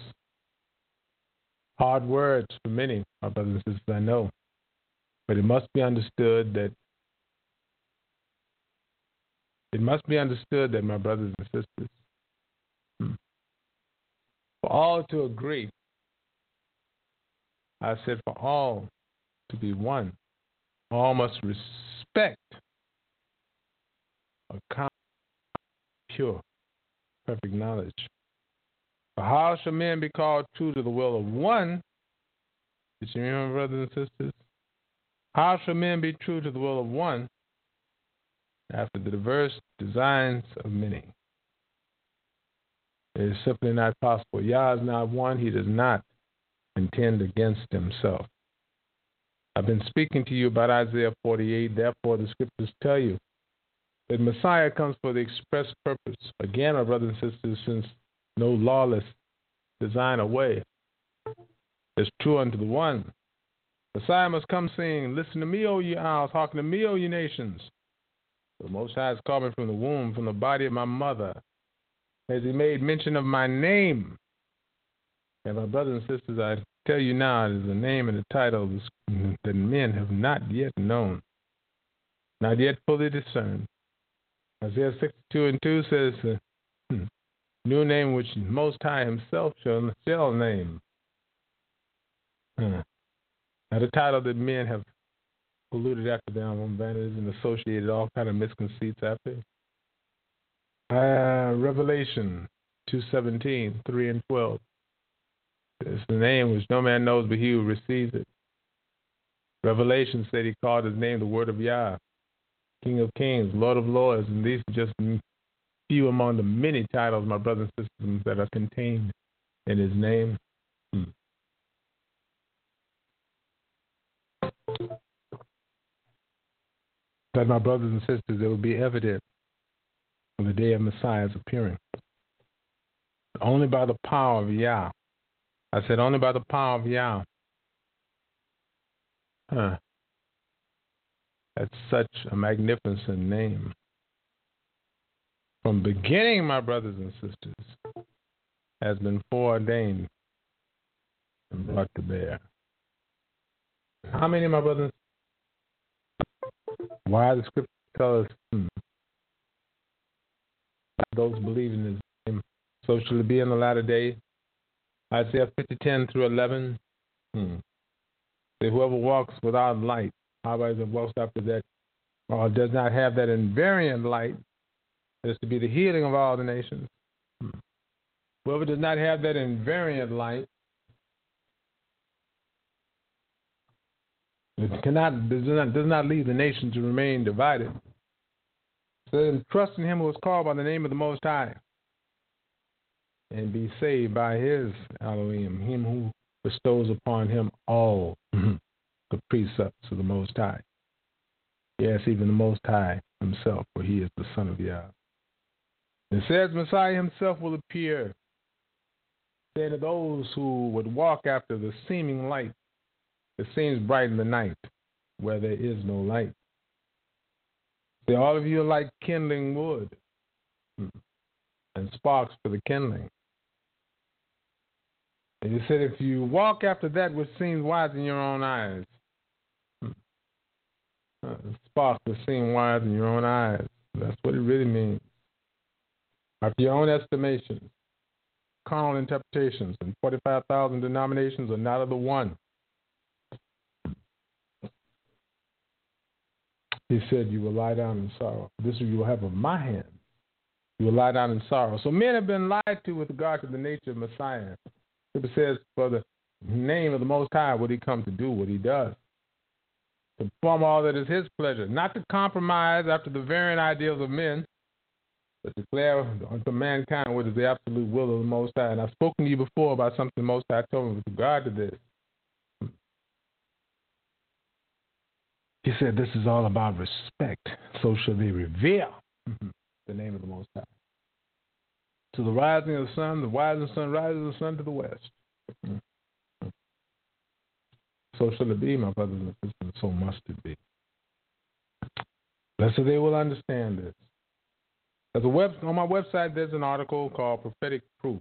Hard words for many, my brothers and sisters, I know, but it must be understood that it must be understood that, my brothers and sisters, for all to agree, I said for all to be one, all must respect a common, pure, perfect knowledge. For how shall men be called true to the will of one? Did you remember, brothers and sisters? How shall men be true to the will of one after the diverse designs of many? It is simply not possible. Yah is not one. He does not intend against himself. I've been speaking to you about Isaiah forty-eight. Therefore, the scriptures tell you that Messiah comes for the express purpose. Again, my brothers and sisters, since no lawless design or way is true unto the one, Messiah must come saying, listen to me, O ye isles, hearken to me, O ye nations. The Most High has called me from the womb, from the body of my mother. Has he made mention of my name? And my brothers and sisters, I tell you now, it is a name and a title that men have not yet known, not yet fully discerned. Isaiah sixty-two and two says, uh, hmm, new name which Most High himself shall, shall name. Hmm. Now the title that men have polluted after their own vanities and associated all kind of misconceits after. Uh, Revelation two seventeen, three and twelve. It's the name which no man knows but he who receives it. Revelation said he called his name the Word of Yah, King of Kings, Lord of Lords, and these are just few among the many titles, my brothers and sisters, that are contained in his name. Hmm. That, my brothers and sisters, it will be evident on the day of Messiah's appearing. Only by the power of Yah. I said only by the power of Yah. Huh. That's such a magnificent name. From beginning, my brothers and sisters, has been foreordained and brought to bear. How many, my brothers? Why the scripture tells us hmm, those believing in his name, so shall it be in the latter day. Isaiah fifty, ten through eleven. Hmm. Say, whoever walks without light, however walks after that, or does not have that invariant light, is to be the healing of all the nations. Hmm. Whoever does not have that invariant light, it cannot does not, does not leave the nation to remain divided. So then trust in him who is called by the name of the Most High, and be saved by his Elohim, him who bestows upon him all the precepts of the Most High. Yes, even the Most High himself, for he is the Son of Yah. It says Messiah himself will appear, saying to those who would walk after the seeming light, it seems bright in the night, where there is no light. Say, all of you are like kindling wood, and sparks for the kindling. And he said, if you walk after that which seems wise in your own eyes, uh, sparks that seem wise in your own eyes, That's what it really means. After your own estimations, carnal interpretations, and forty-five thousand denominations are not of the one. He said, you will lie down in sorrow. This you will have of my hand. You will lie down in sorrow. So men have been lied to with regard to the nature of Messiah. It says, for the name of the Most High would he come to do what he does. To perform all that is his pleasure. Not to compromise after the varying ideals of men, but declare unto mankind what is the absolute will of the Most High. And I've spoken to you before about something the Most High told me with regard to this. He said, this is all about respect. So shall they revere the name of the Most High. To the rising of the sun, the rising sun rises the sun to the west. So shall it be, my brothers and sisters, so must it be. Blessed they will understand this. As a web, on my website, there's an article called Prophetic Proof.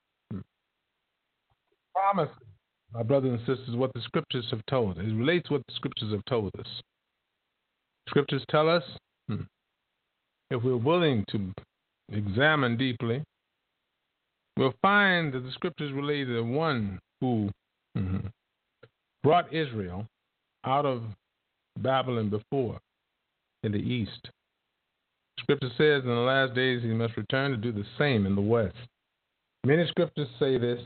Promise, my brothers and sisters, what the scriptures have told us. It relates to what the scriptures have told us. Scriptures tell us, hmm, if we're willing to examine deeply, we'll find that the scriptures relate to one who mm-hmm, brought Israel out of Babylon before in the east. Scripture says in the last days he must return to do the same in the west. Many scriptures say this.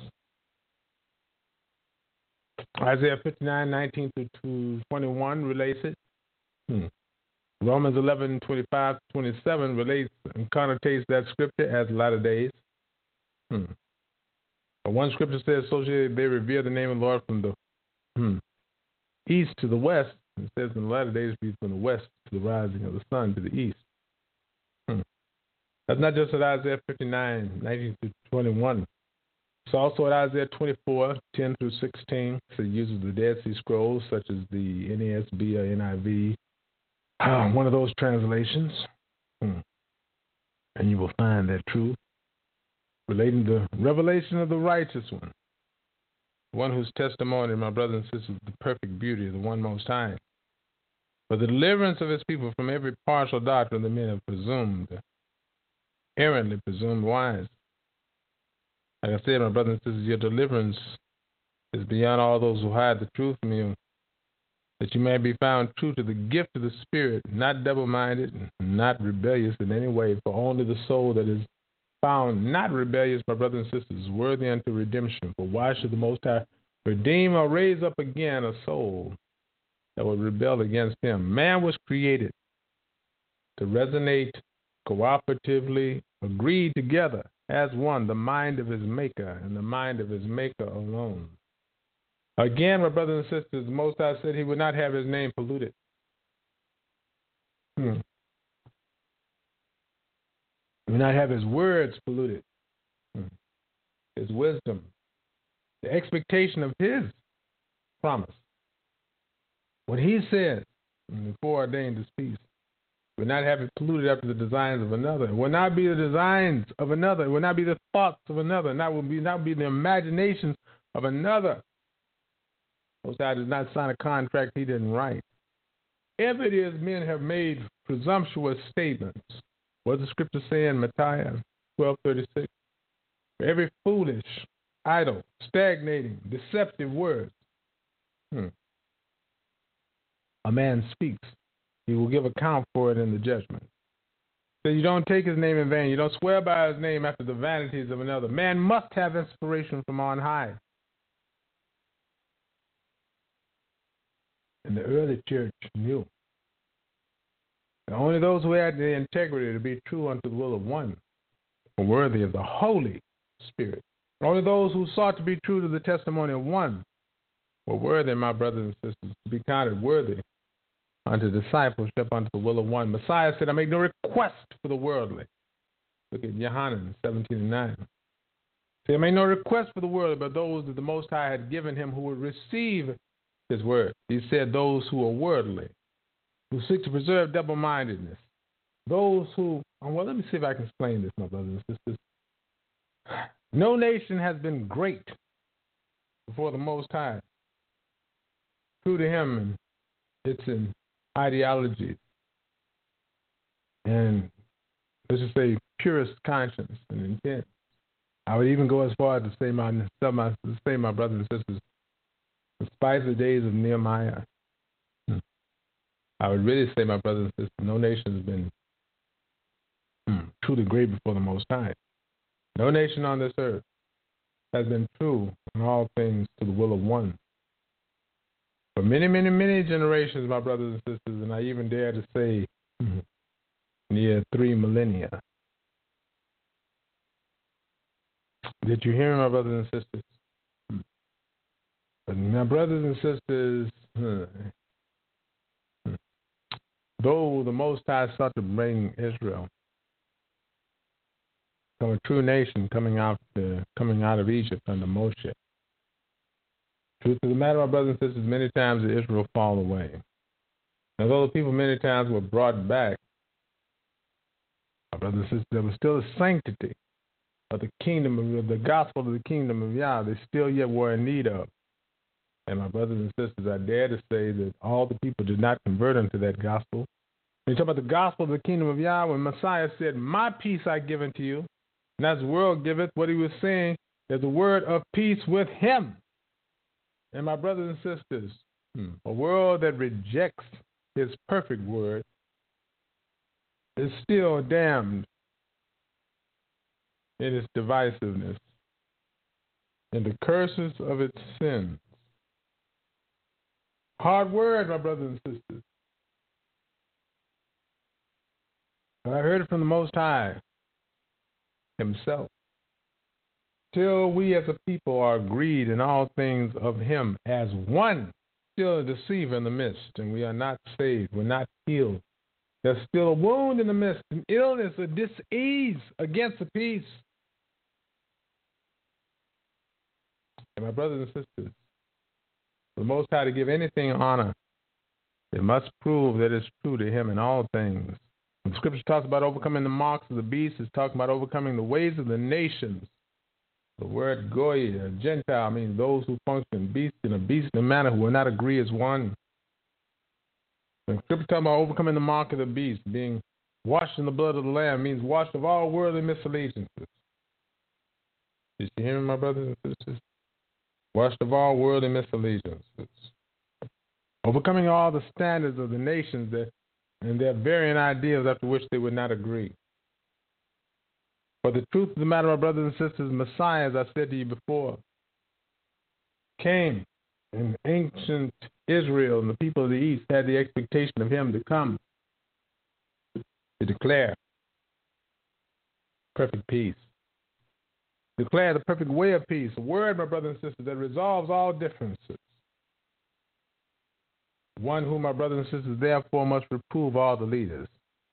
Isaiah fifty-nine, nineteen through twenty-one relates it. Hmm. Romans eleven, twenty-five to twenty-seven relates and connotates that scripture as latter days. Hmm. But one scripture says, so shall they revere the name of the Lord from the hmm, east to the west. It says in the latter days be from the west to the rising of the sun to the east. Hmm. That's not just at Isaiah fifty-nine, nineteen through twenty-one. It's also at Isaiah twenty-four, ten through sixteen. So it uses the Dead Sea Scrolls, such as the N A S B or N I V. Uh, one of those translations. Hmm. And you will find that truth relating to the revelation of the righteous one. One whose testimony, my brothers and sisters, is the perfect beauty of the one Most High. For the deliverance of his people from every partial doctrine the men have presumed, errantly presumed wise. Like I said, my brothers and sisters, your deliverance is beyond all those who hide the truth from you, that you may be found true to the gift of the Spirit, not double-minded, not rebellious in any way, for only the soul that is found not rebellious, my brothers and sisters, is worthy unto redemption. For why should the Most High redeem or raise up again a soul that would rebel against him? Man was created to resonate cooperatively, agree together as one, the mind of his maker and the mind of his maker alone. Again, my brothers and sisters, the Most High said he would not have his name polluted. Hmm. He would not have his words polluted. Hmm. His wisdom, the expectation of his promise. What he said in the foreordained to speak would not have it polluted after the designs of another. It will not be the designs of another. It will not be the thoughts of another. That will be not be the imaginations of another. Most High does not sign a contract he didn't write. If it is men have made presumptuous statements, what does the scripture say in Matthew twelve thirty-six? For every foolish, idle, stagnating, deceptive word hmm, a man speaks, he will give account for it in the judgment. So you don't take his name in vain. You don't swear by his name after the vanities of another. Man must have inspiration from on high. And the early church knew. And only those who had the integrity to be true unto the will of one were worthy of the Holy Spirit. Only those who sought to be true to the testimony of one were worthy, my brothers and sisters, to be counted worthy unto discipleship unto the will of one. Messiah said, I make no request for the worldly. Look at Yohanan seventeen and nine. He said, I make no request for the worldly, but those that the Most High had given him who would receive his word. He said those who are worldly, who seek to preserve double-mindedness, those who, well, let me see if I can explain this, my brothers and sisters. No nation has been great before the Most High, true to him and its in ideologies and let's just say, purest conscience and intent. I would even go as far as to say, my, my, say, my brothers and sisters, despite the days of Nehemiah, I would really say, my brothers and sisters, no nation has been hmm, truly great before the Most High. No nation on this earth has been true in all things to the will of one. For many, many, many generations, my brothers and sisters, and I even dare to say hmm, near three millennia. Did you hear me, my brothers and sisters? Hmm. But my brothers and sisters, hmm, hmm, though the Most High sought to bring Israel from a true nation coming out to, coming out of Egypt under Moshe. Truth of the matter, my brothers and sisters, many times did Israel fall away. And although the people many times were brought back, my brothers and sisters, there was still a sanctity of the kingdom of the gospel of the kingdom of Yah. They still yet were in need of. And my brothers and sisters, I dare to say that all the people did not convert unto that gospel. When you talk about the gospel of the kingdom of Yah, when Messiah said, "My peace I give unto you," and as the world giveth, what he was saying is the word of peace with him. And my brothers and sisters, hmm, a world that rejects his perfect word is still damned in its divisiveness and the curses of its sins. Hard word, my brothers and sisters. But I heard it from the Most High himself. Till we as a people are agreed in all things of him as one, still a deceiver in the midst, and we are not saved, we're not healed. There's still a wound in the midst, an illness, a dis-ease against the peace. And my brothers and sisters, for the Most High to give anything honor, it must prove that it's true to him in all things. When Scripture talks about overcoming the marks of the beast, it's talking about overcoming the ways of the nations. The word goy, a Gentile, means those who function beast in a beastly manner who will not agree as one. When Scripture talks about overcoming the mark of the beast, being washed in the blood of the Lamb, means washed of all worldly misallegiances. Did you hear me, my brothers and sisters? Washed of all worldly misallegiances. Overcoming all the standards of the nations that and their varying ideas after which they would not agree. For the truth of the matter, my brothers and sisters, Messiah, as I said to you before, came, and ancient Israel and the people of the East had the expectation of him to come to declare perfect peace. Declare the perfect way of peace, a word, my brothers and sisters, that resolves all differences. One who, my brothers and sisters, therefore must reprove all the leaders.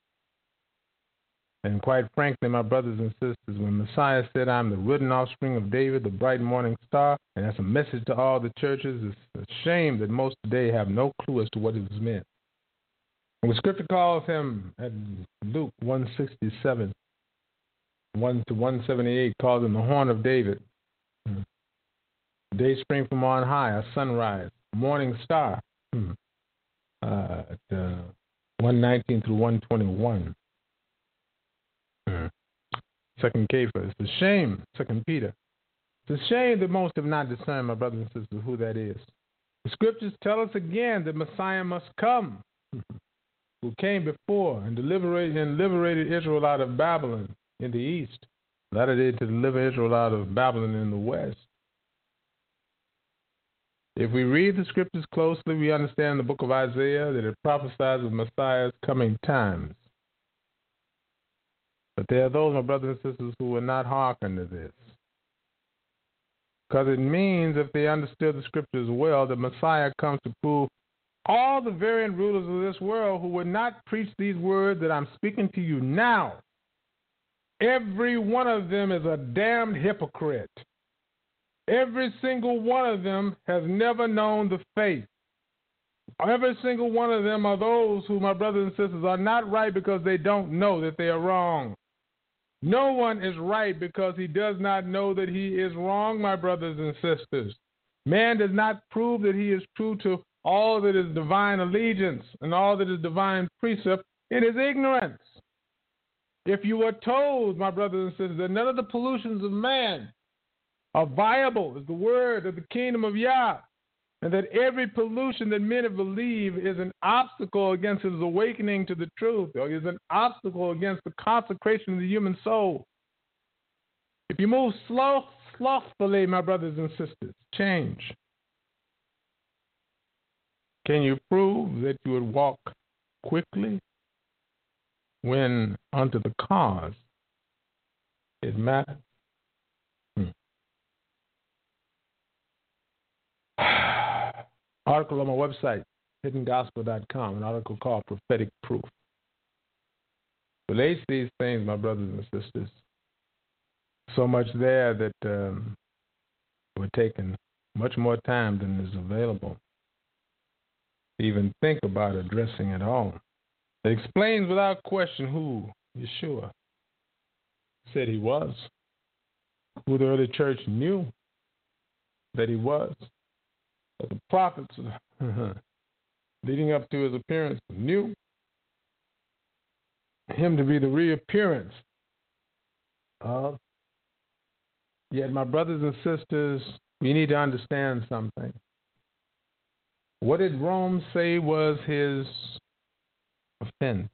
And quite frankly, my brothers and sisters, when Messiah said, "I'm the root and offspring of David, the bright morning star," and that's a message to all the churches, it's a shame that most today have no clue as to what it is meant. And the Scripture calls him, at Luke one sixty-seven, one to one seventy-eight, calls him the horn of David. The day spring from on high, a sunrise, morning star. Uh, at uh, one nineteen through one twenty-one. Second Cephas. It's a shame, Second Peter. It's a shame that most have not discerned, my brothers and sisters, who that is. The Scriptures tell us again that Messiah must come, who came before and liberated, and liberated Israel out of Babylon in the east. That it is to deliver Israel out of Babylon in the west. If we read the Scriptures closely, we understand the book of Isaiah that it prophesies of Messiah's coming times. But there are those, my brothers and sisters, who will not hearken to this. Because it means, if they understood the Scriptures well, that Messiah comes to prove all the variant rulers of this world who would not preach these words that I'm speaking to you now. Every one of them is a damned hypocrite. Every single one of them has never known the faith. Every single one of them are those who, my brothers and sisters, are not right because they don't know that they are wrong. No one is right because he does not know that he is wrong, my brothers and sisters. Man does not prove that he is true to all that is divine allegiance and all that is divine precept in his ignorance. If you were told, my brothers and sisters, that none of the pollutions of man are viable, is the word of the kingdom of Yah, and that every pollution that men believe is an obstacle against his awakening to the truth, or is an obstacle against the consecration of the human soul. If you move slow, slothfully, my brothers and sisters, change. Can you prove that you would walk quickly when unto the cause it matters? Hmm. Article on my website, hidden gospel dot com, an article called Prophetic Proof. Relates these things, my brothers and sisters. So much there that um, we're taking much more time than is available to even think about addressing it all. It explains without question who Yeshua said he was, who the early church knew that he was, that the prophets leading up to his appearance knew him to be the reappearance of. Yet, my brothers and sisters, we need to understand something. What did Rome say was his offense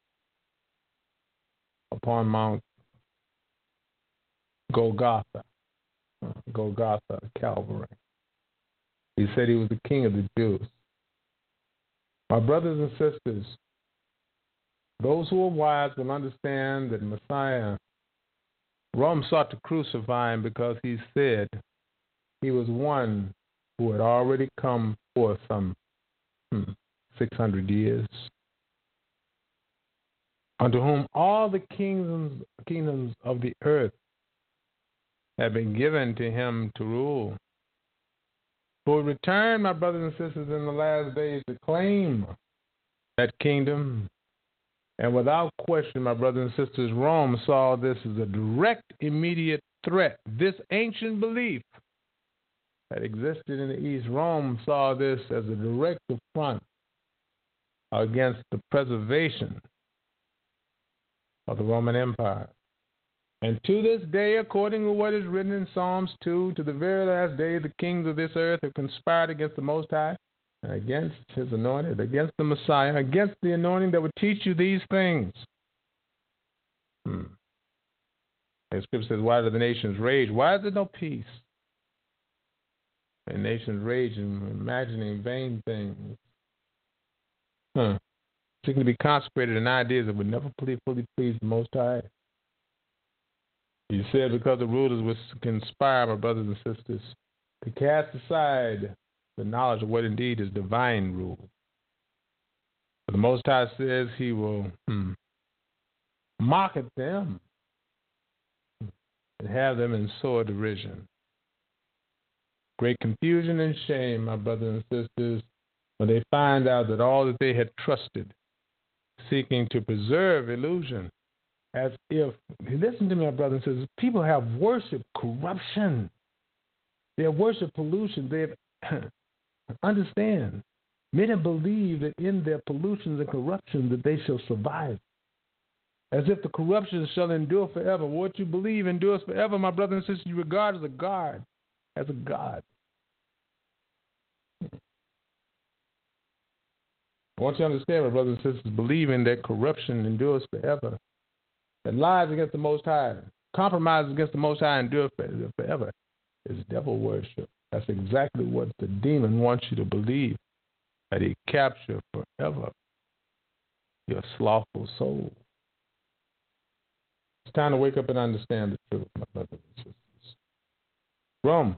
upon Mount Golgotha? Golgotha, Calvary. He said he was the king of the Jews. My brothers and sisters, those who are wise will understand that Messiah, Rome sought to crucify him because he said he was one who had already come forth some hmm, six hundred years, unto whom all the kingdoms, kingdoms of the earth had been given to him to rule. Who would return, my brothers and sisters, in the last days to claim that kingdom. And without question, my brothers and sisters, Rome saw this as a direct, immediate threat. This ancient belief that existed in the East, Rome saw this as a direct affront against the preservation of the Roman Empire. And to this day, according to what is written in Psalms two, to the very last day, the kings of this earth have conspired against the Most High, against his anointed, against the Messiah, against the anointing that would teach you these things. Hmm. The scripture says, why do the nations rage? Why is there no peace? The nations rage and imagining vain things. Huh. Seeking to be consecrated in ideas that would never fully, fully please the Most High. He said, because the rulers would conspire, my brothers and sisters, to cast aside the knowledge of what indeed is divine rule. But the Most High says he will hmm, mock at them and have them in sore derision. Great confusion and shame, my brothers and sisters, when they find out that all that they had trusted, seeking to preserve illusion, as if, listen to me, my brothers and sisters, people have worshiped corruption. They have worshiped pollution. They have, understand, many believe that in their pollutions and corruption that they shall survive. As if the corruption shall endure forever. What you believe endures forever, my brothers and sisters, you regard as a God, as a God. I want you to understand, my brothers and sisters, believing that corruption endures forever, that lies against the Most High, compromises against the Most High endure forever, is devil worship. That's exactly what the demon wants you to believe, that he captured forever your slothful soul. It's time to wake up and understand the truth, my brothers and sisters. Rome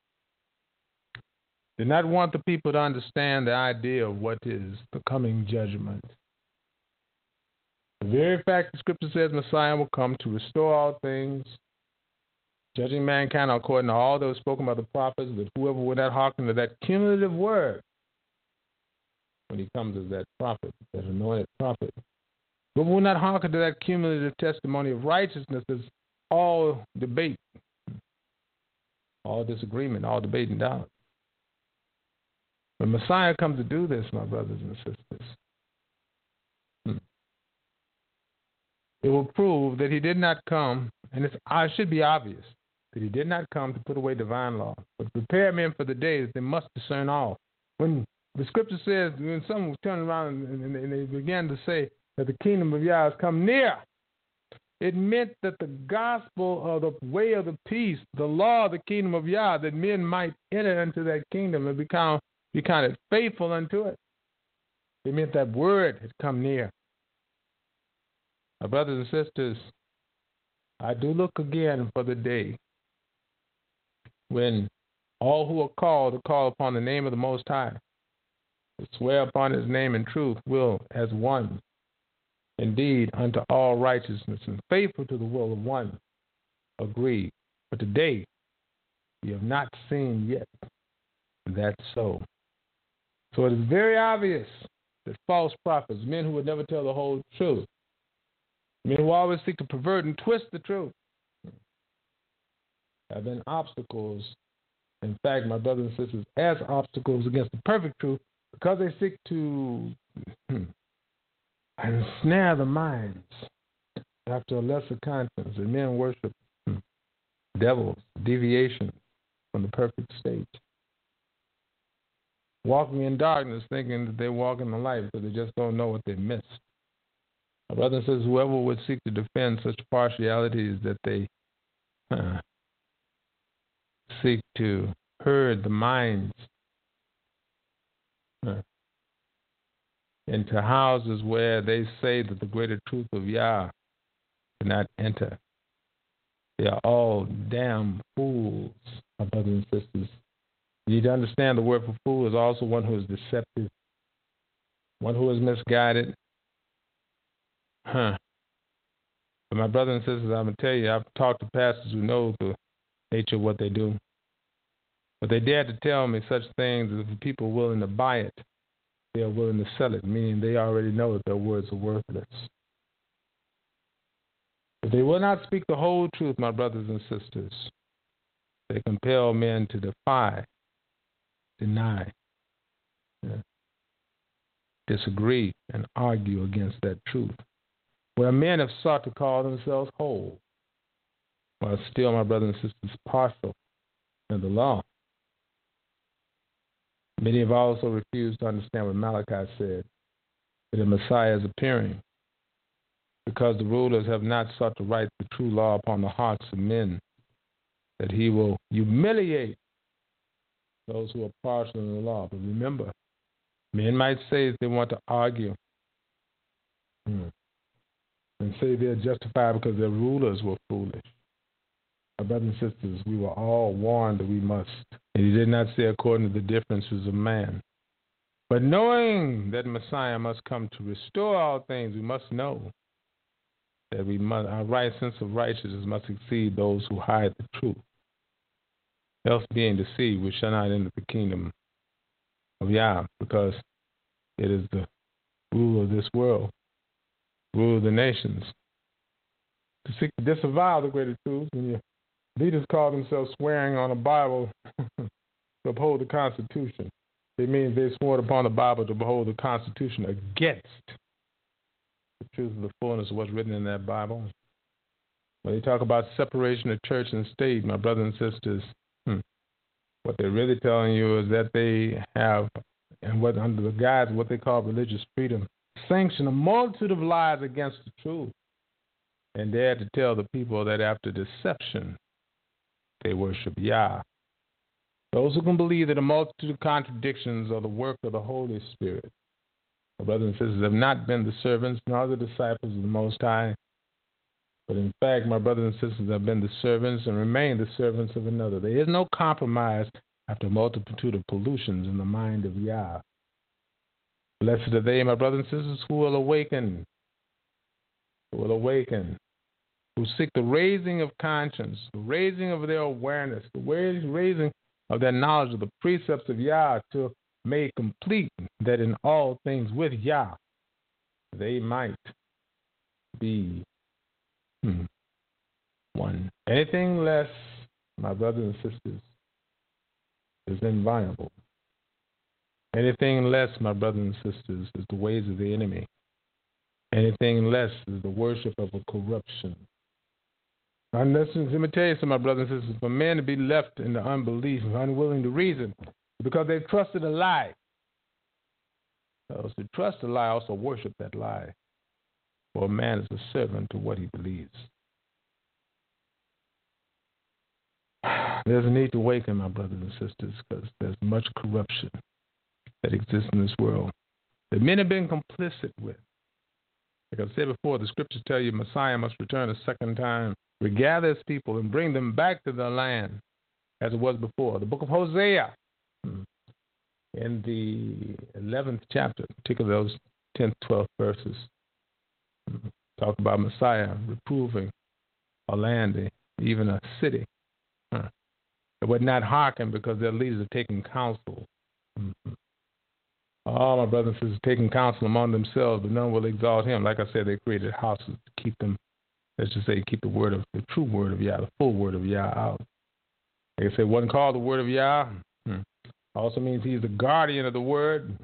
did not want the people to understand the idea of what is the coming judgment. The very fact the scripture says Messiah will come to restore all things, judging mankind according to all that was spoken by the prophets, that whoever would not hearken to that cumulative word when he comes as that prophet, that anointed prophet, whoever will not hearken to that cumulative testimony of righteousness is all debate, all disagreement, all debate and doubt. When Messiah comes to do this, my brothers and sisters, it will prove that he did not come, and it's, it should be obvious, that he did not come to put away divine law, but to prepare men for the day that they must discern all. When the scripture says, when someone turned around and, and, and they began to say that the kingdom of Yah has come near, it meant that the gospel or the way of the peace, the law of the kingdom of Yah, that men might enter into that kingdom and become be counted faithful unto it. It meant that word had come near. My brothers and sisters, I do look again for the day when all who are called to call upon the name of the Most High, to swear upon his name in truth, will as one, indeed, unto all righteousness and faithful to the will of one, agree. But today, we have not seen yet that so. So it is very obvious that false prophets, men who would never tell the whole truth, men who always seek to pervert and twist the truth, have been obstacles. In fact, my brothers and sisters, as obstacles against the perfect truth, because they seek to hmm, ensnare the minds after a lesser conscience, and men worship hmm, devils, deviation from the perfect state. Walking in darkness, thinking that they walk in the light because they just don't know what they missed. My brother says, whoever would seek to defend such partialities that they uh, seek to herd the minds uh, into houses where they say that the greater truth of Yah cannot enter. They are all damn fools, my brothers and sisters. You need to understand the word for fool is also one who is deceptive, one who is misguided. Huh. But my brothers and sisters, I'm going to tell you, I've talked to pastors who know the nature of what they do. But they dare to tell me such things as if people are willing to buy it, they are willing to sell it, meaning they already know that their words are worthless. If they will not speak the whole truth, my brothers and sisters, they compel men to defy, deny, yeah, disagree, and argue against that truth. Where men have sought to call themselves whole, while still, my brothers and sisters, partial in the law. Many have also refused to understand what Malachi said, that the Messiah is appearing, because the rulers have not sought to write the true law upon the hearts of men, that he will humiliate those who are partial in the law. But remember, men might say that they want to argue hmm, and say they're justified because their rulers were foolish. My brothers and sisters, we were all warned that we must. And he did not say according to the differences of man. But knowing that Messiah must come to restore all things, we must know that we must, our right sense of righteousness must exceed those who hide the truth. Else being deceived, we shall not enter the kingdom of Yah, because it is the rule of this world, rule of the nations. To seek to disavow the greater truth, when your leaders call themselves swearing on a Bible to uphold the Constitution, it means they swore upon the Bible to uphold the Constitution against the truth of the fullness of what's written in that Bible. When they talk about separation of church and state, my brothers and sisters, hmm, what they're really telling you is that they have, and what under the guise of what they call religious freedom, sanctioned a multitude of lies against the truth, and dare to tell the people that after deception, they worship Yah. Those who can believe that a multitude of contradictions are the work of the Holy Spirit, my brothers and sisters, have not been the servants nor the disciples of the Most High, but in fact, my brothers and sisters have been the servants and remain the servants of another. There is no compromise after a multitude of pollutions in the mind of Yah. Blessed are they, my brothers and sisters, who will awaken, who will awaken, who seek the raising of conscience, the raising of their awareness, the raising of their knowledge of the precepts of Yah, to make complete that in all things with Yah they might be hmm, one. Anything less, my brothers and sisters, is inviolable. Anything less, my brothers and sisters, is the ways of the enemy. Anything less is the worship of a corruption. And listen, let me tell you something, my brothers and sisters. For men to be left in the unbelief and unwilling to reason because they've trusted a lie. So to trust a lie, also worship that lie. For a man is a servant to what he believes. There's a need to awaken, my brothers and sisters, because there's much corruption that exists in this world that men have been complicit with. Like I said before, the scriptures tell you Messiah must return a second time, regather his people, and bring them back to the land as it was before. The book of Hosea, in the eleventh chapter, particularly those tenth, twelfth verses, talk about Messiah reproving a land, even a city. Huh. It would not hearken because their leaders are taking counsel. Mm-hmm. All my brothers and sisters taking counsel among themselves, but none will exalt him. Like I said, they created houses to keep them, let's just say, keep the word of the true word of Yah, the full word of Yah out. Like I said, wasn't called the word of Yah. Hmm. Also means he's the guardian of the word.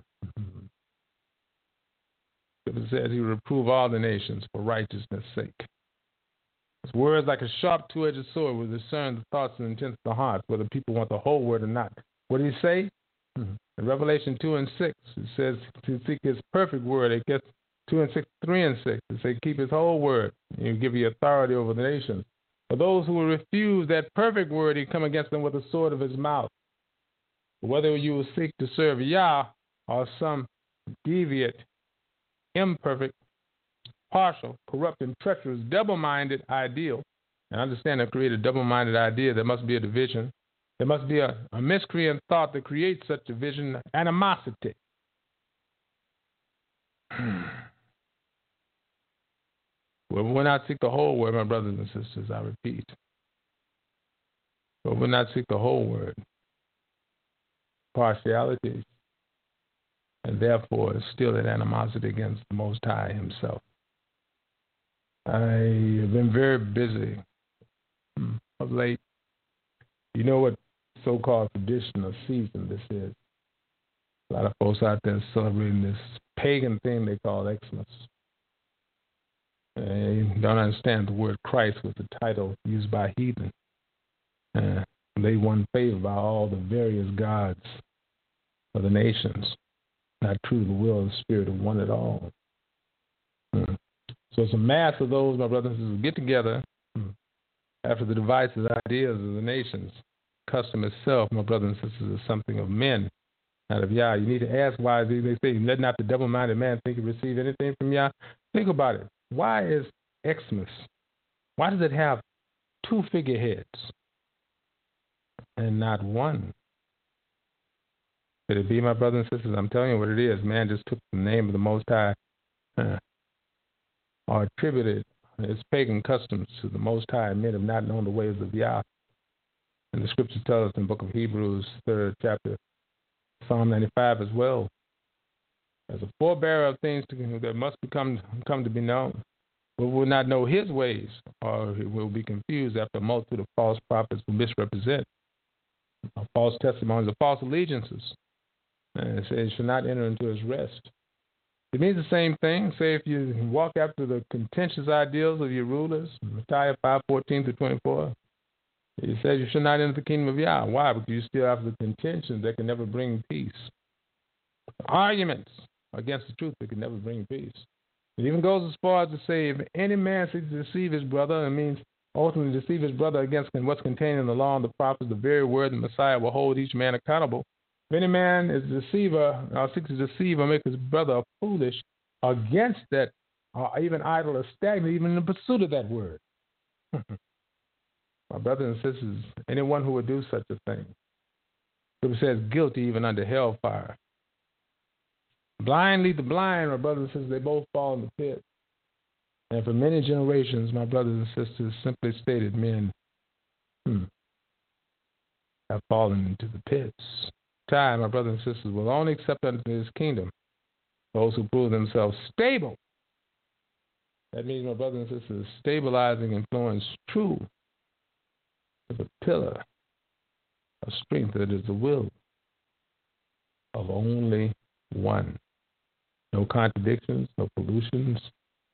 It says he will reprove all the nations for righteousness' sake. His word is like a sharp two-edged sword will discern the thoughts and intents of the heart, whether people want the whole word or not. What did he say? Mm-hmm. In Revelation two and six, it says to seek his perfect word. It gets two and six, three and six. It says keep his whole word. And he'll give you authority over the nations. For those who will refuse that perfect word, he come against them with the sword of his mouth. Whether you will seek to serve Yah or some deviant, imperfect, partial, corrupt, and treacherous, double-minded ideal. And understand that create a double-minded idea. There must be a division. There must be a, a miscreant thought that creates such division, animosity. Well, we will not seek the whole word, my brothers and sisters, I repeat. But we will not seek the whole word. Partialities, and therefore is still an animosity against the Most High himself. I have been very busy of late. You know what so-called tradition or season this is. A lot of folks out there celebrating this pagan thing they call Xmas. They don't understand the word Christ was the title used by heathen. Uh, they won favor by all the various gods of the nations. Not true to the will of the Spirit of one at all. Hmm. So it's a mass of those, my brothers and sisters, get together hmm, after the devices, ideas of the nations. Custom itself, my brothers and sisters, is something of men, not of Yah. You need to ask why they say, let not the double-minded man think he receive anything from Yah. Think about it. Why is Xmas? Why does it have two figureheads and not one? Could it be, my brothers and sisters? I'm telling you what it is. Man just took the name of the Most High uh, or attributed his pagan customs to the Most High. Men have not known the ways of Yah. And the scriptures tell us in the book of Hebrews, third chapter, Psalm ninety-five as well. As a forebearer of things to, that must become come to be known. But we will not know his ways, or we will be confused after a multitude of false prophets who misrepresent false testimonies or false allegiances. And it says, shall not enter into his rest. It means the same thing. Say if you walk after the contentious ideals of your rulers, Matthew five fourteen through twenty-four, it says you should not enter the kingdom of Yah. Why? Because you still have the contentions that can never bring peace. Arguments against the truth that can never bring peace. It even goes as far as to say if any man seeks to deceive his brother, it means ultimately deceive his brother against what's contained in the law and the prophets, the very word the Messiah will hold each man accountable. If any man is a deceiver, or seeks to deceive or make his brother foolish against that, or even idle or stagnant, even in the pursuit of that word. My brothers and sisters, anyone who would do such a thing, it says guilty even under hellfire. Blind lead the blind, my brothers and sisters, they both fall in the pit. And for many generations, my brothers and sisters, simply stated, men hmm, have fallen into the pits. Time, my brothers and sisters, will only accept unto his kingdom those who prove themselves stable. That means, my brothers and sisters, stabilizing influence true is a pillar of strength that is the will of only one. No contradictions, no pollutions,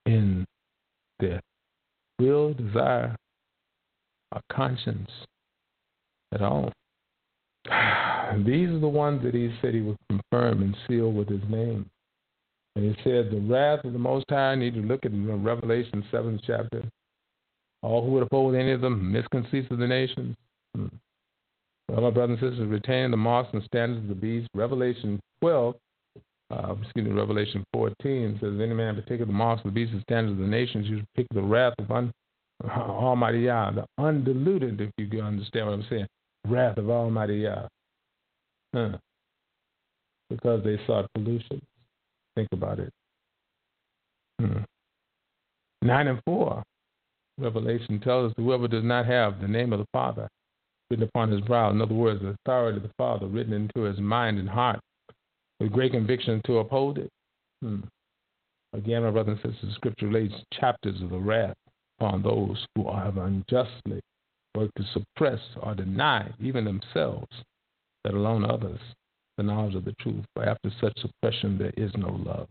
in their will, desire, or conscience at all. These are the ones that he said he would confirm and seal with his name. And he said the wrath of the Most High, I need to look at you know, Revelation seventh chapter. All who would oppose any of them, misconceits of the nations. Hmm. Well, my brothers and sisters, retain the marks and standards of the beast. Revelation twelve, uh, excuse me, Revelation fourteen says, if any man partake of the marks of the beast and standards of the nations, you pick the wrath of un- Almighty Yah, the undiluted, if you can understand what I'm saying, wrath of Almighty Yah. Huh. Because they sought pollution. Think about it. Hmm. Nine and four, Revelation tells us whoever does not have the name of the Father written upon his brow, in other words, the authority of the Father written into his mind and heart, with great conviction to uphold it. Hmm. Again, my brothers and sisters, Scripture relates chapters of the wrath upon those who have unjustly worked to suppress or deny even themselves, let alone others, the knowledge of the truth. For after such suppression, there is no love.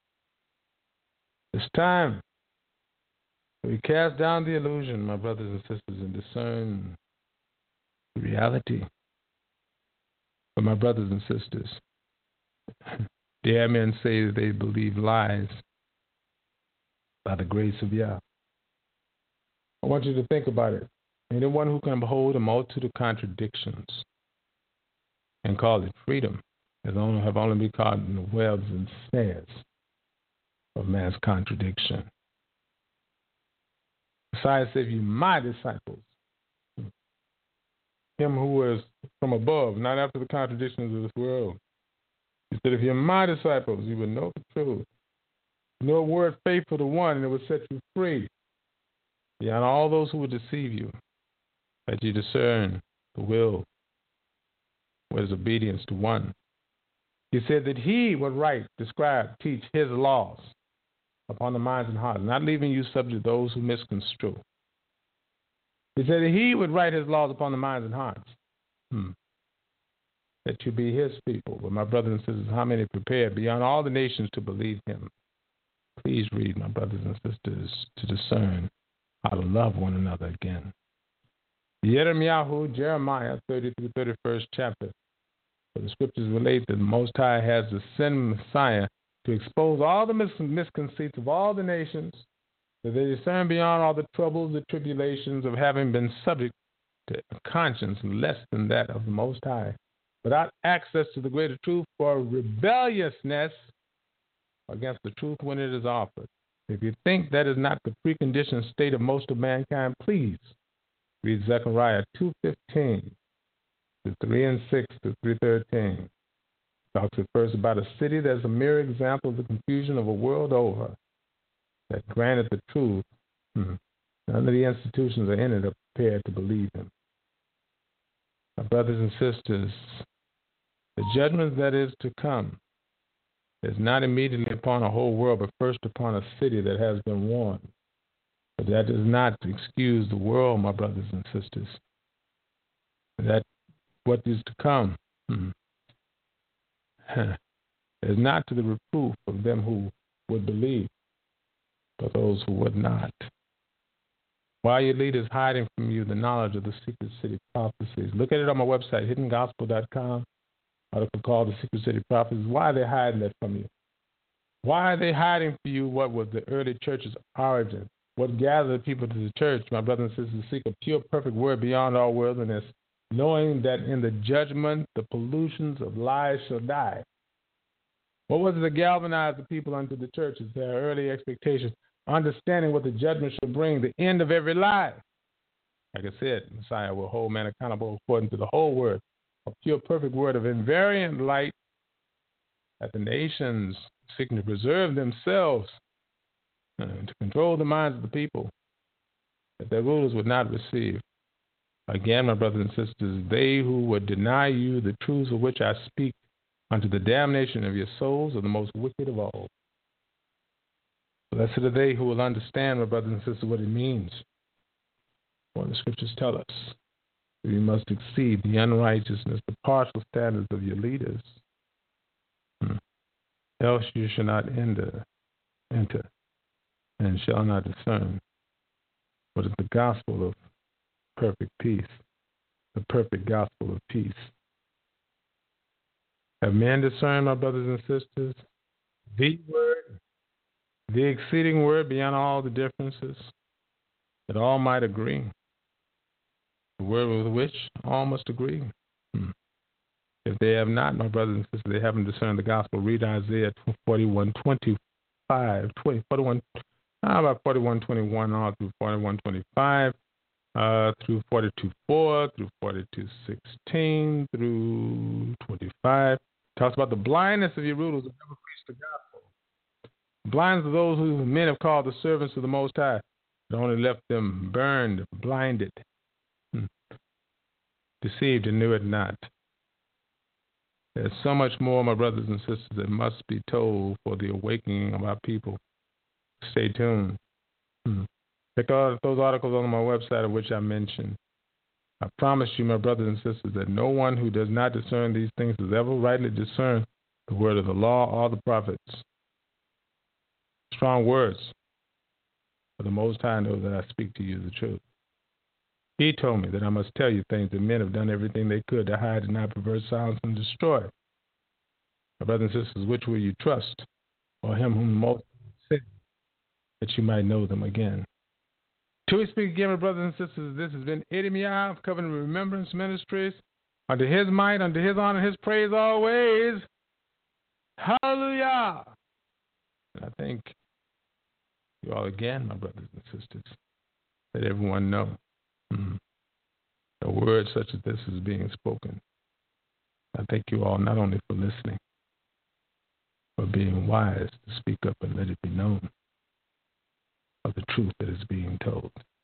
It's time we cast down the illusion, my brothers and sisters, and discern the reality. But my brothers and sisters, dare men say that they believe lies by the grace of Yah. I want you to think about it. Anyone who can behold a multitude of contradictions and call it freedom has only have only been caught in the webs and snares of man's contradiction. Messiah said, if you my disciples, him who was from above, not after the contradictions of this world. He said, if you're my disciples, you will know the truth. Know a word faithful to one, and it will set you free beyond all those who would deceive you, that you discern the will, what is obedience to one. He said that he would write, describe, teach his laws upon the minds and hearts, not leaving you subject to those who misconstrue. He said that he would write his laws upon the minds and hearts, hmm. that you be his people. But my brothers and sisters, how many prepared beyond all the nations to believe him? Please read, my brothers and sisters, to discern how to love one another again. Yirmiyahu, Jeremiah, thirty through thirty-first chapter. For the scriptures relate that the Most High has to send Messiah to expose all the mis- misconceits of all the nations, that they discern beyond all the troubles, the tribulations of having been subject to a conscience less than that of the Most High, without access to the greater truth, for rebelliousness against the truth when it is offered. If you think that is not the preconditioned state of most of mankind, please read Zechariah two fifteen to three and six to three thirteen. Talks at first about a city that's a mere example of the confusion of a world over that granted the truth. Hmm. None of the institutions are in it are prepared to believe him. My brothers and sisters, the judgment that is to come is not immediately upon a whole world, but first upon a city that has been warned. But that does not excuse the world, my brothers and sisters. That what is to come hmm, is not to the reproof of them who would believe, but those who would not. Why are your leaders hiding from you the knowledge of the secret city prophecies? Look at it on my website, hidden gospel dot com. Article called The Secret City Prophecies. Why are they hiding that from you? Why are they hiding from you what was the early church's origin? What gathered people to the church, my brothers and sisters, seek a pure, perfect word beyond all worldliness, knowing that in the judgment the pollutions of lies shall die. What was it that galvanized the people unto the churches? Their early expectations, understanding what the judgment shall bring, the end of every lie. Like I said, Messiah will hold man accountable according to the whole word, a pure, perfect word of invariant light, that the nations seeking to preserve themselves and to control the minds of the people, that their rulers would not receive. Again, my brothers and sisters, they who would deny you the truths of which I speak unto the damnation of your souls are the most wicked of all. Blessed are they who will understand, my brothers and sisters, what it means. What the scriptures tell us. You must exceed the unrighteousness, the partial standards of your leaders. Hmm. Else you shall not enter, enter and shall not discern what is the gospel of perfect peace, the perfect gospel of peace. Have men discerned, my brothers and sisters, the word, the exceeding word beyond all the differences, that all might agree, the word with which all must agree? Hmm. If they have not, my brothers and sisters, they haven't discerned the gospel. Read Isaiah forty-one twenty-five, twenty, forty-one, how about forty-one twenty-one all through forty-one twenty-five, uh, through forty-two four, through forty-two sixteen, through twenty-five. Talks about the blindness of your rulers who never preached the gospel. Blindness of those who men have called the servants of the Most High. It only left them burned, blinded, hmm. deceived, and knew it not. There's so much more, my brothers and sisters, that must be told for the awakening of our people. Stay tuned. Hmm. Check out those articles on my website of which I mentioned. I promise you, my brothers and sisters, that no one who does not discern these things has ever rightly discerned the word of the law or the prophets. Strong words. For the Most High knows that I speak to you the truth. He told me that I must tell you things that men have done everything they could to hide, deny, pervert, silence, and destroy. My brothers and sisters, which will you trust? Or him whom most sin, that you might know them again? Till we speak again, my brothers and sisters, this has been Eddie Meow of Covenant Remembrance Ministries. Unto his might, unto his honor, his praise always. Hallelujah. And I thank you all again, my brothers and sisters. Let everyone know. Mm-hmm. A word such as this is being spoken. I thank you all not only for listening, but being wise to speak up and let it be known of the truth that is being told.